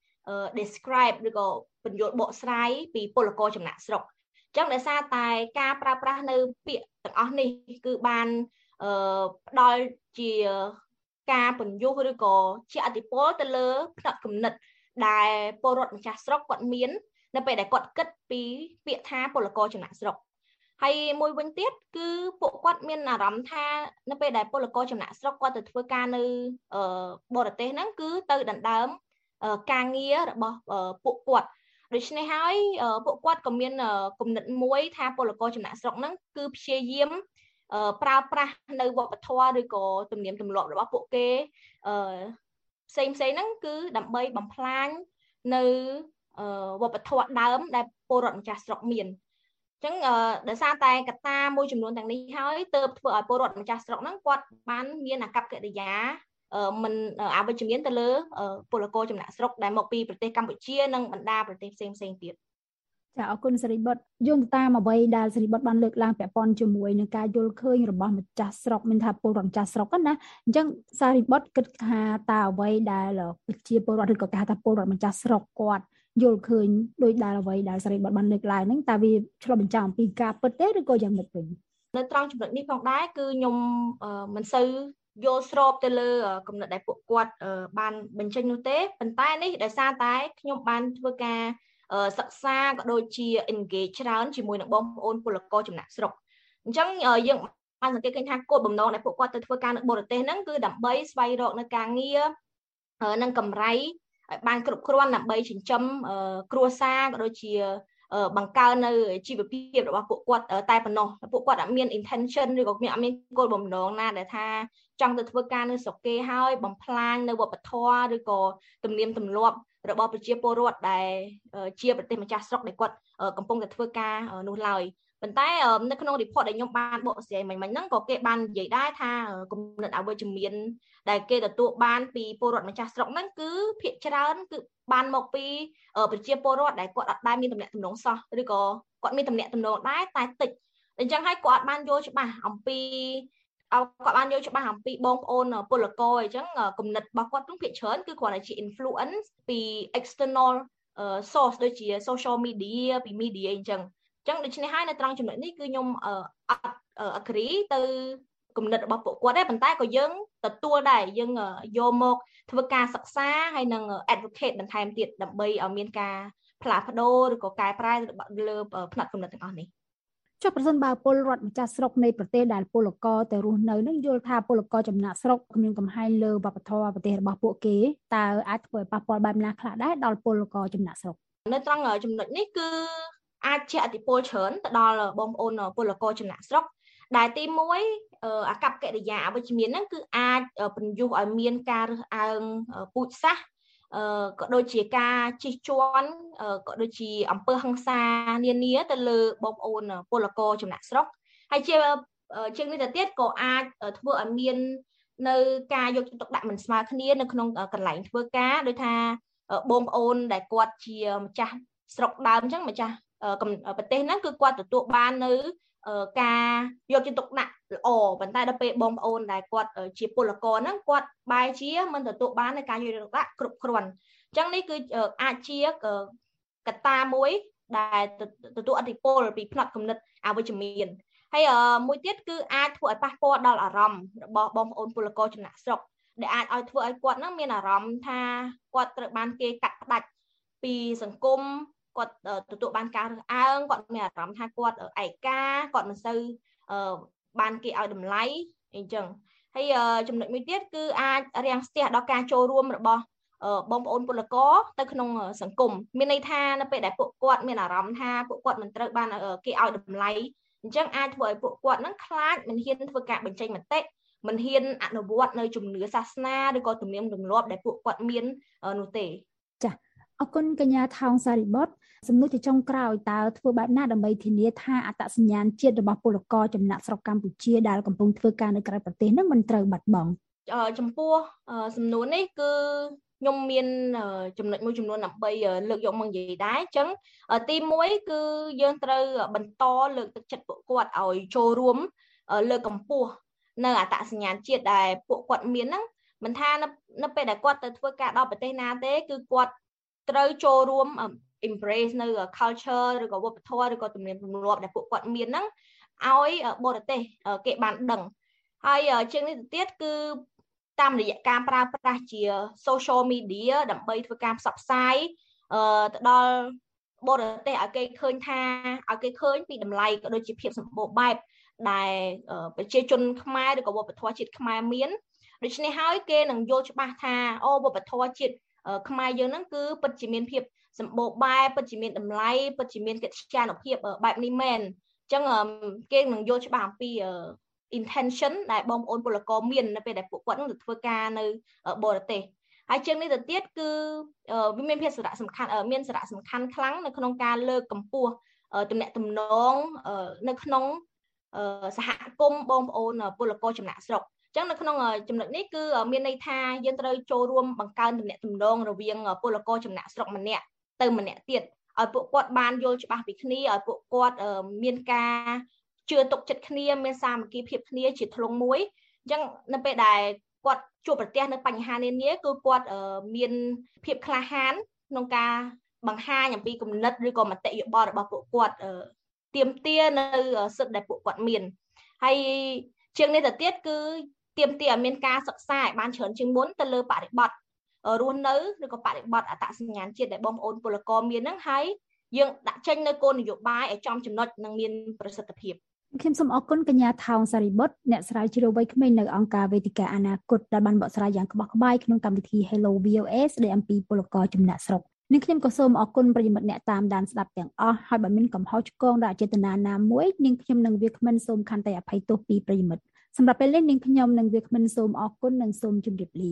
describe ឬក៏ពន្យល់បកស្រាយពីពលករចំណាក់ស្រុកអញ្ចឹងដោយសារតែការប្រើប្រាស់នៅពាក្យទាំងអស់នេះគឺបានផ្ដល់ជាការពន្យុះឬក៏ជាឥទ្ធិពលទៅលើផ្នត់គំនិតដែលពលរដ្ឋម្ចាស់ស្រុកគាត់មាននៅពេលដែលគាត់គិតពីពាក្យថាពលករចំណាក់ស្រុកហើយមួយវិញទៀតគឺពួកគាត់មានអារម្មណ៍ថានៅពេលដែលពលករចំណាក់ស្រុកគាត់ទៅធ្វើការនៅបរទេសហ្នឹងគឺទៅដណ្ដើមការងាររបស់ពួកគាត់ដូច្នេះហើយពួកគាត់ក៏មានគំនិតមួយថាពលករចំណាក់ស្រុកហ្នឹងគឺព្យាយាមប្រើប្រាស់នៅវប្បធម៌ឬក៏ទំនៀមទម្លាប់របស់ពួកគេផ្សេងផ្សេងហ្នឹងគឺដើម្បីបំផ្លាញនៅវប្បធម៌ដើមដែលពលរដ្ឋម្ចាស់ស្រុកមានអញ្ចឹងដោយសារតែកត្តាមួយចំនួនទាំងនេះហើយទើបធ្វើឲ្យពលរដ្ឋម្ចាស់ស្រុកហ្នឹងគាត់បានមានអាកប្បកិរិយាមិនអវិជ្ជមានទៅលើពលករចំណាក់ស្រុកដែលមកពីប្រទេសកម្ពុជានិងបណ្ដាប្រទេសផ្សេងផ្សេងទៀតចាអរគុណសេរីបុត្រយោងទៅតាមអ្វីដែលសេរីបុត្របានលើកឡើងពាក់ព័ន្ធជាមួយនឹងការយល់ឃើញរបស់ម្ចាស់ស្រុកមានថាពលរដ្ឋម្ចាស់ស្រុកណាអញ្ចឹងសេរីបុត្រគិតថាតើអ្វីដែលប្រជាពលរដ្ឋឬក៏គេហៅថាពលរដ្ឋម្ចាស់ស្រុកគាត់យល់ឃើញដោយដែលអ្វីដែលសេរីបុត្របានលើកឡើងហ្នឹងតើវាឆ្លុះបញ្ចាំងអំពីការពិតទេឬក៏យ៉ាងម៉េចវិញនៅត្រង់ចំណុចនេះផងដែរគឺខ្ញុំមិនសូវយល់ស្របទៅលើគំនិតដែលពួកគាត់បានបញ្ចេញនោះទេប៉ុន្តែនេះដោយសារតែខ្ញុំបានធ្វើការសិក្សាក៏ដូចជា engage ច្រើនជាមួយនឹងបងប្អូនពលករចំណាក់ស្រុកអញ្ចឹងយើងបានសង្កេតឃើញថាគោលបំណងដែលពួកគាត់ទៅធ្វើការនៅបរទេសហ្នឹងគឺដើម្បីស្វែងរកនៅការងារនិងកម្រៃឲ្យបានគ្រប់គ្រាន់ដើម្បីចិញ្ចឹមគ្រួសារក៏ដូចជាបង្កើននៅជីវភាពរបស់ពួកគាត់តែប៉ុណ្ណោះពួកគាត់អត់មាន intention ឬក៏មានអត់មានគោលបំណងណាដែលថាចង់ទៅធ្វើការនៅស្រុកគេហើយបំផ្លាញនៅវប្បធម៌ឬក៏ទំនៀមទម្លាប់របស់ប្រជាពលរដ្ឋដែលជាប្រទេសម្ចាស់ស្រុកដែលគាត់កំពុងតែធ្វើការនោះឡើយប៉ុន្តែនៅក្នុង report ដែលខ្ញុំបានបកស្រាយមិញមិញហ្នឹងក៏គេបាននិយាយដែរថាគំនិតអវិជ្ជមានដែលគេទទួលបានពីពលរដ្ឋម្ចាស់ស្រុកហ្នឹងគឺភាគច្រើនគឺបានមកពីប្រជាពលរដ្ឋដែលគាត់អត់ដែលមានទំនាក់ទំនងសោះឬក៏គាត់មានទំនាក់ទំនងដែរតែតិចអញ្ចឹងហើយគាត់អត់បានយល់ច្បាស់អំពីគាត់បានយល់ច្បាស់អំពីបងប្អូនពលករអញ្ចឹងគំនិតរបស់គាត់គឺភាគច្រើនគឺគ្រាន់តែជា influence ពី external source ដូចជា social media ពី media អញ្ចឹងអញ្ចឹងដូច្នេះហើយនៅត្រង់ចំណុចនេះគឺខ្ញុំអត់ agree ទៅគំនិតរបស់ពួកគាត់ដែរប៉ុន្តែក៏យើងទទួលដែរយើងយកមកធ្វើការសិក្សាហើយនឹង advocate បន្ថែមទៀតដើម្បីឲ្យមានការផ្លាស់ប្ដូរឬក៏កែប្រែលើផ្នែកគំនិតទាំងអស់នេះចុះប្រសិនបើពលរដ្ឋម្ចាស់ស្រុកនៃប្រទេសដែលពលករទៅរស់នៅនឹងយល់ថាពលករចំណាក់ស្រុកមានកំហែងលើវប្បធម៌ប្រទេសរបស់ពួកគេតើអាចធ្វើឲ្យប៉ះពាល់បែបណាខ្លះដែរដល់ពលករចំណាក់ស្រុកនៅត្រង់ចំណុចនេះគឺអាចជាឥទ្ធិពលច្រើនទៅដល់បងប្អូនពលករចំណាក់ស្រុកដែលទីមួយអាកប្បកិរិយាអវិជ្ជមានហ្នឹងគឺអាចបញ្យុះឲ្យមានការរើសអើងពូជសាសន៍ក៏ដូចជាការជិះជាន់ក៏ដូចជាអំពើហិង្សានានាទៅលើបងប្អូនពលករចំណាក់ស្រុកហើយជាជាងនេះទៅទៀតក៏អាចធ្វើឲ្យមាននៅការយកចិត្តទុកដាក់មិនស្មើគ្នានៅក្នុងកន្លែងធ្វើការដោយថាបងប្អូនដែលគាត់ជាម្ចាស់ស្រុកដើមអញ្ចឹងម្ចាស់ប្រទេសហ្នឹងគឺគាត់ទទួលបាននៅការយកចិត្តទុកដាក់ល្អប៉ុន្តែដល់ពេលបងប្អូនដែលគាត់ជាពលករហ្នឹងគាត់បែរជាមិនទទួលបាននៅការយកចិត្តទុកដាក់គ្រប់គ្រាន់អញ្ចឹងនេះគឺអាចជាកត្តាមួយដែលទទួលឥទ្ធិពលពីផ្នត់គំនិតអវិជ្ជមានហើយមួយទៀតគឺអាចធ្វើឲ្យប៉ះពាល់ដល់អារម្មណ៍របស់បងប្អូនពលករចំណាក់ស្រុកដែលអាចឲ្យធ្វើឲ្យគាត់ហ្នឹងមានអារម្មណ៍ថាគាត់ត្រូវបានគេកាត់ផ្ដាច់ពីសង្គមគាត់ទទួលបានការរើសអើងគាត់មានអារម្មណ៍ថាគាត់ឯកាគាត់មិនសូវបានគេឲ្យតម្លៃអញ្ចឹងហើយចំណុចមួយទៀតគឺអាចរាំងស្ទះដល់ការចូលរួមរបស់បងប្អូនពលករទៅក្នុងសង្គមមានន័យថានៅពេលដែលពួកគាត់មានអារម្មណ៍ថាពួកគាត់មិនត្រូវបានគេឲ្យតម្លៃអញ្ចឹងអាចធ្វើឲ្យពួកគាត់នឹងខ្លាចមិនហ៊ានធ្វើការបញ្ចេញមតិមិនហ៊ានអនុវត្តនៅជំនឿសាសនាឬក៏ទំនៀមទម្លាប់ដែលពួកគាត់មាននោះទេចា៎អរគុណកញ្ញាថោងសារីបុត្រសំណួរជាចុងក្រោយតើធ្វើបែបណាដើម្បីធានាថាអត្តសញ្ញាណជាតិរបស់ពលករចំណាក់ស្រុកកម្ពុជាដែលកំពុងធ្វើការនៅក្រៅប្រទេសនឹងមិនត្រូវបាត់បង់ចំពោះសំណួរនេះគឺខ្ញុំមានចំណុចមួយចំនួនដើម្បីលើកយកមកនិយាយដែរអញ្ចឹងទីមួយគឺយើងត្រូវបន្តលើកទឹកចិត្តពួកគាត់ឲ្យចូលរួមលើកកម្ពស់នៅអត្តសញ្ញាណជាតិដែលពួកគាត់មានហ្នឹងមិនថានៅពេលដែលគាត់ទៅធ្វើការដល់ប្រទេសណាទេគឺគាត់ត្រូវចូលរួម embrace នៅ culture ឬក៏វប្បធម៌ឬក៏ទំនៀមទម្លាប់ដែលពួកគាត់មានហ្នឹងឲ្យបរទេសគេបានដឹងហើយជាងនេះទៅទៀតគឺតាមរយៈការប្រើប្រាស់ជា social media ដើម្បីធ្វើការផ្សព្វផ្សាយទៅដល់បរទេសឲ្យគេឃើញថាឲ្យគេឃើញពីតម្លៃក៏ដូចជាភាពសម្បូរបែបដែលប្រជាជនខ្មែរឬក៏វប្បធម៌ជាតិខ្មែរមានដូច្នេះហើយគេនឹងយល់ច្បាស់ថាអូវប្បធម៌ជាតិខ្មែរយើងហ្នឹងគឺពិតជាមានភាពសម្បូរបែបពិតជាមានតម្លៃពិតជាមានកិត្យានុភាពបែបនេះមែនអញ្ចឹងគេនឹងយល់ច្បាស់អំពី intention ដែលបងប្អូនពលករមាននៅពេលដែលពួកគាត់នឹងទៅធ្វើការនៅបរទេសហើយជាងនេះទៅទៀតគឺវាមានភាសារៈសំខាន់មានសារៈសំខាន់ខ្លាំងនៅក្នុងការលើកកម្ពស់ទំនាក់ទំនងនៅក្នុងសហគមន៍បងប្អូនពលករចំណាក់ស្រុកអញ្ចឹងនៅក្នុងចំណុចនេះគឺមានន័យថាយើងត្រូវចូលរួមបង្កើនទំនាក់ទំនងរវាងពលករចំណាក់ស្រុកម្នាក់ទៅម្នាក់ទៀតឲ្យពួកគាត់បានយល់ច្បាស់ពីគ្នាឲ្យពួកគាត់មានការជឿទុកចិត្តគ្នាមានសាមគ្គីភាពគ្នាជាធ្លុងមួយអញ្ចឹងនៅពេលដែលគាត់ជួបប្រទះនៅបញ្ហានានាគឺគាត់មានភាពក្លាហានក្នុងការបង្ហាញអំពីគំនិតឬក៏មតិយោបល់របស់ពួកគាត់ទាមទារនៅសិទ្ធិដែលពួកគាត់មានហើយជាងនេះទៅទៀតគឺទាមទារឲ្យមានការសិក្សាឲ្យបានច្រើនជាងមុនទៅលើបរិបទរស់នៅឬក៏បរិបទអត្តសញ្ញាណជាតិដែលបងប្អូនពលករមានហ្នឹងហើយយើងដាក់ចេញនៅគោលនយោបាយឲ្យចំចំណុចនិងមានប្រសិទ្ធភាពខ្ញុំសូមអរគុណកញ្ញាថោងសារីបុត្រអ្នកស្រាវជ្រាវវ័យក្មេងនៅអង្គការវេទិកាអនាគតដែលបានបកស្រាយយ៉ាងក្បោះក្បាយក្នុងកម្មវិធី Hello វី អូ អេ ស្ដីអំពីពលករចំណាក់ស្រុកនិងខ្ញុំក៏សូមអរគុណប្រិយមិត្តអ្នកតាមដានស្ដាប់ទាំងអស់ហើយបើមានកំហុសឆ្គងដោយអចេតនាណាមួយនាងខ្ញុំនិងវាគ្មិនសូមខន្តីអភ័យទោសពីប្រិយមិត្តសម្រាប់ពេលនេះនាងខ្ញុំនិងវាគ្មិនសូមអរគុណនិងសូមជម្រាបលា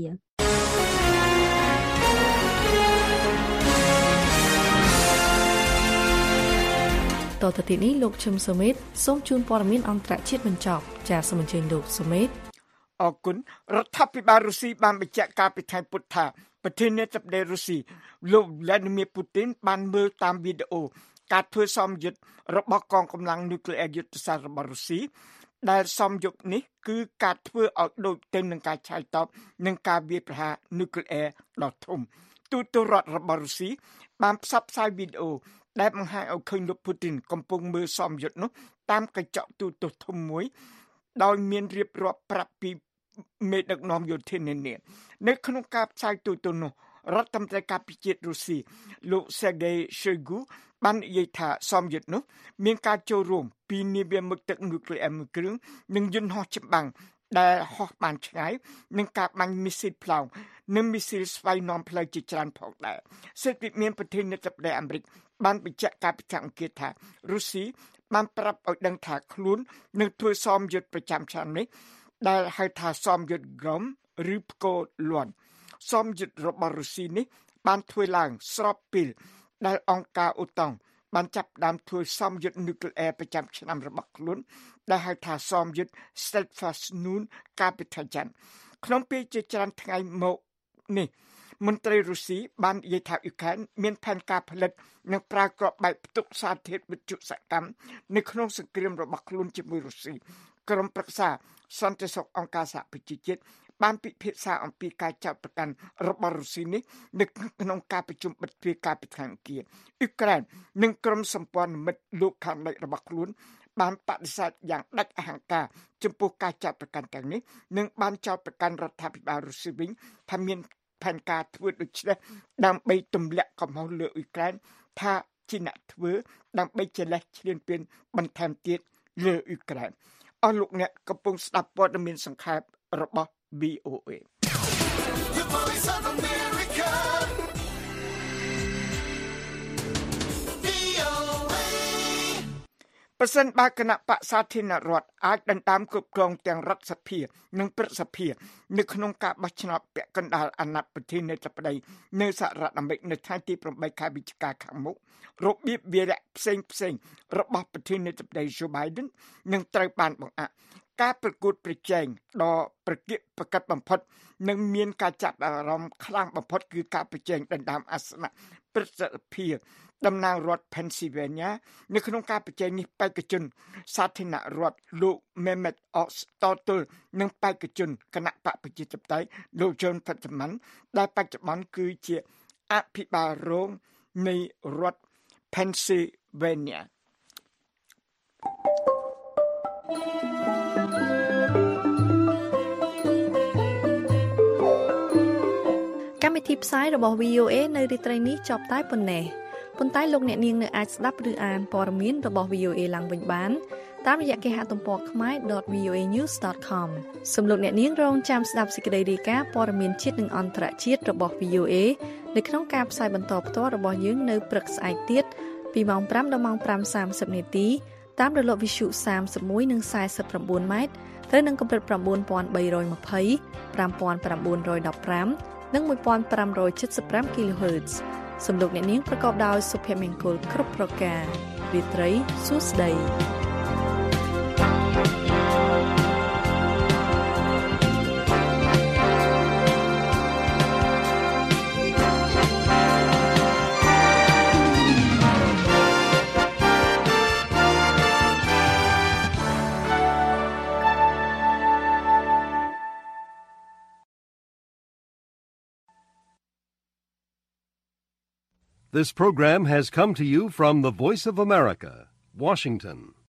តទៅទីនេះលោកឈឹមសូមេតសូមជូនព័ត៌មានអន្តរជាតិបញ្ចប់ចាសសូមអញ្ជើញលោកសូមេតអរគុណរដ្ឋាភិបាលរុស្ស៊ីបានបញ្ជាក់កាលពីថ្ងៃពុធថាប្រធានាធិបតីរុស្ស៊ីលោក Vladimir Putin បានមើលតាមវីដេអូការធ្វើសម្យុទ្ធរបស់កងកម្លាំងនុយក្លេអ៊ែរយុទ្ធសាស្ត្ររបស់រុស្ស៊ីដែលសម្យុទ្ធនេះគឺការធ្វើឲ្យដូចទៅនឹងការឆាយតបនឹងការវាយប្រហារនុយក្លេអ៊ែរដ៏ធំទូតរដ្ឋរបស់រុស្ស៊ីបានផ្សព្វផ្សាយវីដេអូដែលបង្ហាញឲ្យឃើញលោក Putin កំពុងមើលសម្យុទ្ធនោះតាមកញ្ចក់ទូរទស្សន៍ធំមួយដោយមានរៀបរាប់ប្រាប់ពីមេដឹកនាំយោធានានានៅក្នុងការផ្សាយទូរទស្សន៍នោះរដ្ឋមន្ត្រីការពារជាតិរុស្ស៊ីលោក Sergei Shoigu បាននិយាយថាសម្យុទ្ធនោះមានការចូលរួមពីនាវាមុខទឹកនុយក្លេអ៊ែរមួយគ្រឿងនិងយន្តហោះចម្បាំងដែលហោះបានឆ្ងាយនឹងការបាញ់មីស៊ីលផ្លោងនិងមីស៊ីលស្វ័យនាំផ្លូវជាច្រើនផងដែរសេដ្ឋវិមានប្រធានាធិបតីអាមេរិកបានបញ្ជាក់កាលពីថ្ងៃអង្គារថារុស្ស៊ីបានប្រាប់ឲ្យដឹងថាខ្លួននឹងធ្វើសម្យុទ្ធប្រចាំឆ្នាំនេះដែលហៅថាសម្យុទ្ធក្រមឬផ្គរលាន់សម្យុទ្ធរបស់រុស្ស៊ីនេះបានធ្វើឡើងស្របពេលដែលអង្គការអូតង់បានចាប់ផ្ដើមធ្វើសម្យុទ្ធនុយក្លេអ៊ែរប្រចាំឆ្នាំរបស់ខ្លួនដែលហៅថាសម្យុទ្ធ Steadfast Noon កាលពីថ្ងៃច័ន្ទក្នុងពេលជាច្រើនថ្ងៃមកនេះមន្ត្រីរុស្ស៊ីបាននិយាយថាអ៊ុក្រែនមានផែនការផលិតនិងប្រើគ្រាប់បែកផ្ទុកសារធាតុវិទ្យុសកម្មនៅក្នុងសង្គ្រាមរបស់ខ្លួនជាមួយរុស្ស៊ីក្រុមប្រឹក្សាសន្តិសុខអង្គការសហប្រជាជាតិបានពិភាក្សាអំពីការចាប់ប្រកាន់របស់រុស្ស៊ីនេះនៅក្នុងការប្រជុំបិទទ្វារកាលពីថ្ងៃអង្គារអ៊ុក្រែននិងក្រុមសម្ព័ន្ធមិត្តលោកខាងលិចរបស់ខ្លួនបានបដិសេធយ៉ាងដាច់អហង្ការចំពោះការចាប់ប្រកាន់ទាំងនេះនិងបានចោទប្រកាន់រដ្ឋាភិបាលរុស្ស៊ីវិញថាមានផែនការធ្វើដូច្នេះដើម្បីទម្លាក់កំហុសលើអ៊ុក្រែនថាជាអ្នកធ្វើដើម្បីច្រឡះឈ្លានពានបន្ថែមទៀតលើអ៊ុក្រែនអស់លោកអ្នកកំពុងស្ដាប់ព័ត៌មានសង្ខេបរបស់ វី អូ អេ The Voice of America វី អូ អេប្រសិនបើគណៈបក្សសាធារណរដ្ឋអាចដណ្ដើមគ្រប់គ្រងទាំងរដ្ឋសភានិងព្រឹទ្ធសភានៅក្នុងការបោះឆ្នោតពាក់កណ្ដាលអាណត្តិប្រធានាធិបតីនៅសហរដ្ឋអាមេរិកនៅថ្ងៃទីប្រាំបីខែវិច្ឆិកាខាងមុខរបៀបវារៈផ្សេងផ្សេងរបស់ប្រធានាធិបតី Joe Biden នឹងត្រូវបានបង្អាក់ការប្រកួតប្រជែងដ៏ប្រកៀកប្រកិតបំផុតនិងមានការចាប់អារម្មណ៍ខ្លាំងបំផុតគឺការប្រជែងដណ្ដើមអាសនៈព្រឹទ្ធសភាតំណាងរដ្ឋ Pennsylvania នៅក្នុងការប្រជែងនេះបេក្ខជនសាធារណរដ្ឋលោក Mehmet Oz តទល់នឹងបេក្ខជនគណៈបកប្រជាធិបតេយ្យលោក John Fetterman ដែលបច្ចុប្បន្នគឺជាអភិបាលរងនៃរដ្ឋ Pennsylvania កម្មវិធីផ្សាយរបស់ វី អូ អេ នៅរាត្រីនេះចប់តែប៉ុណ្ណេះប៉ុន្តែលោកអ្នកនាងនៅអាចស្ដាប់ឬអានព័ត៌មានរបស់ វី អូ អេ ឡើងវិញបានតាមរយៈគេហទំព័រ ខមែរ ដត វី អូ អេ news ដត com សូមលោកអ្នកនាងរងចាំស្ដាប់សេចក្តីរាយការណ៍ព័ត៌មានជាតិនិងអន្តរជាតិរបស់ វី អូ អេ នៅក្នុងការផ្សាយបន្តផ្ទាល់របស់យើងនៅព្រឹកស្អែកទៀតពីម៉ោងប្រាំដល់ម៉ោងប្រាំសាមសិបនាទីតាមរលកវិទ្យុសាមសិបមួយនិងខ្សែសិបប្រាំបួនម៉ែត្រត្រូវនឹងកម្រិត៩,៣២០ ៥,៩១៥និង one thousand five hundred seventy-five kilohertz សំឡេងអ្នកនាងប្រកបដោយសុភមង្គលគ្រប់ប្រការរាត្រីសួស្តី This program has come to you from the Voice of America, Washington.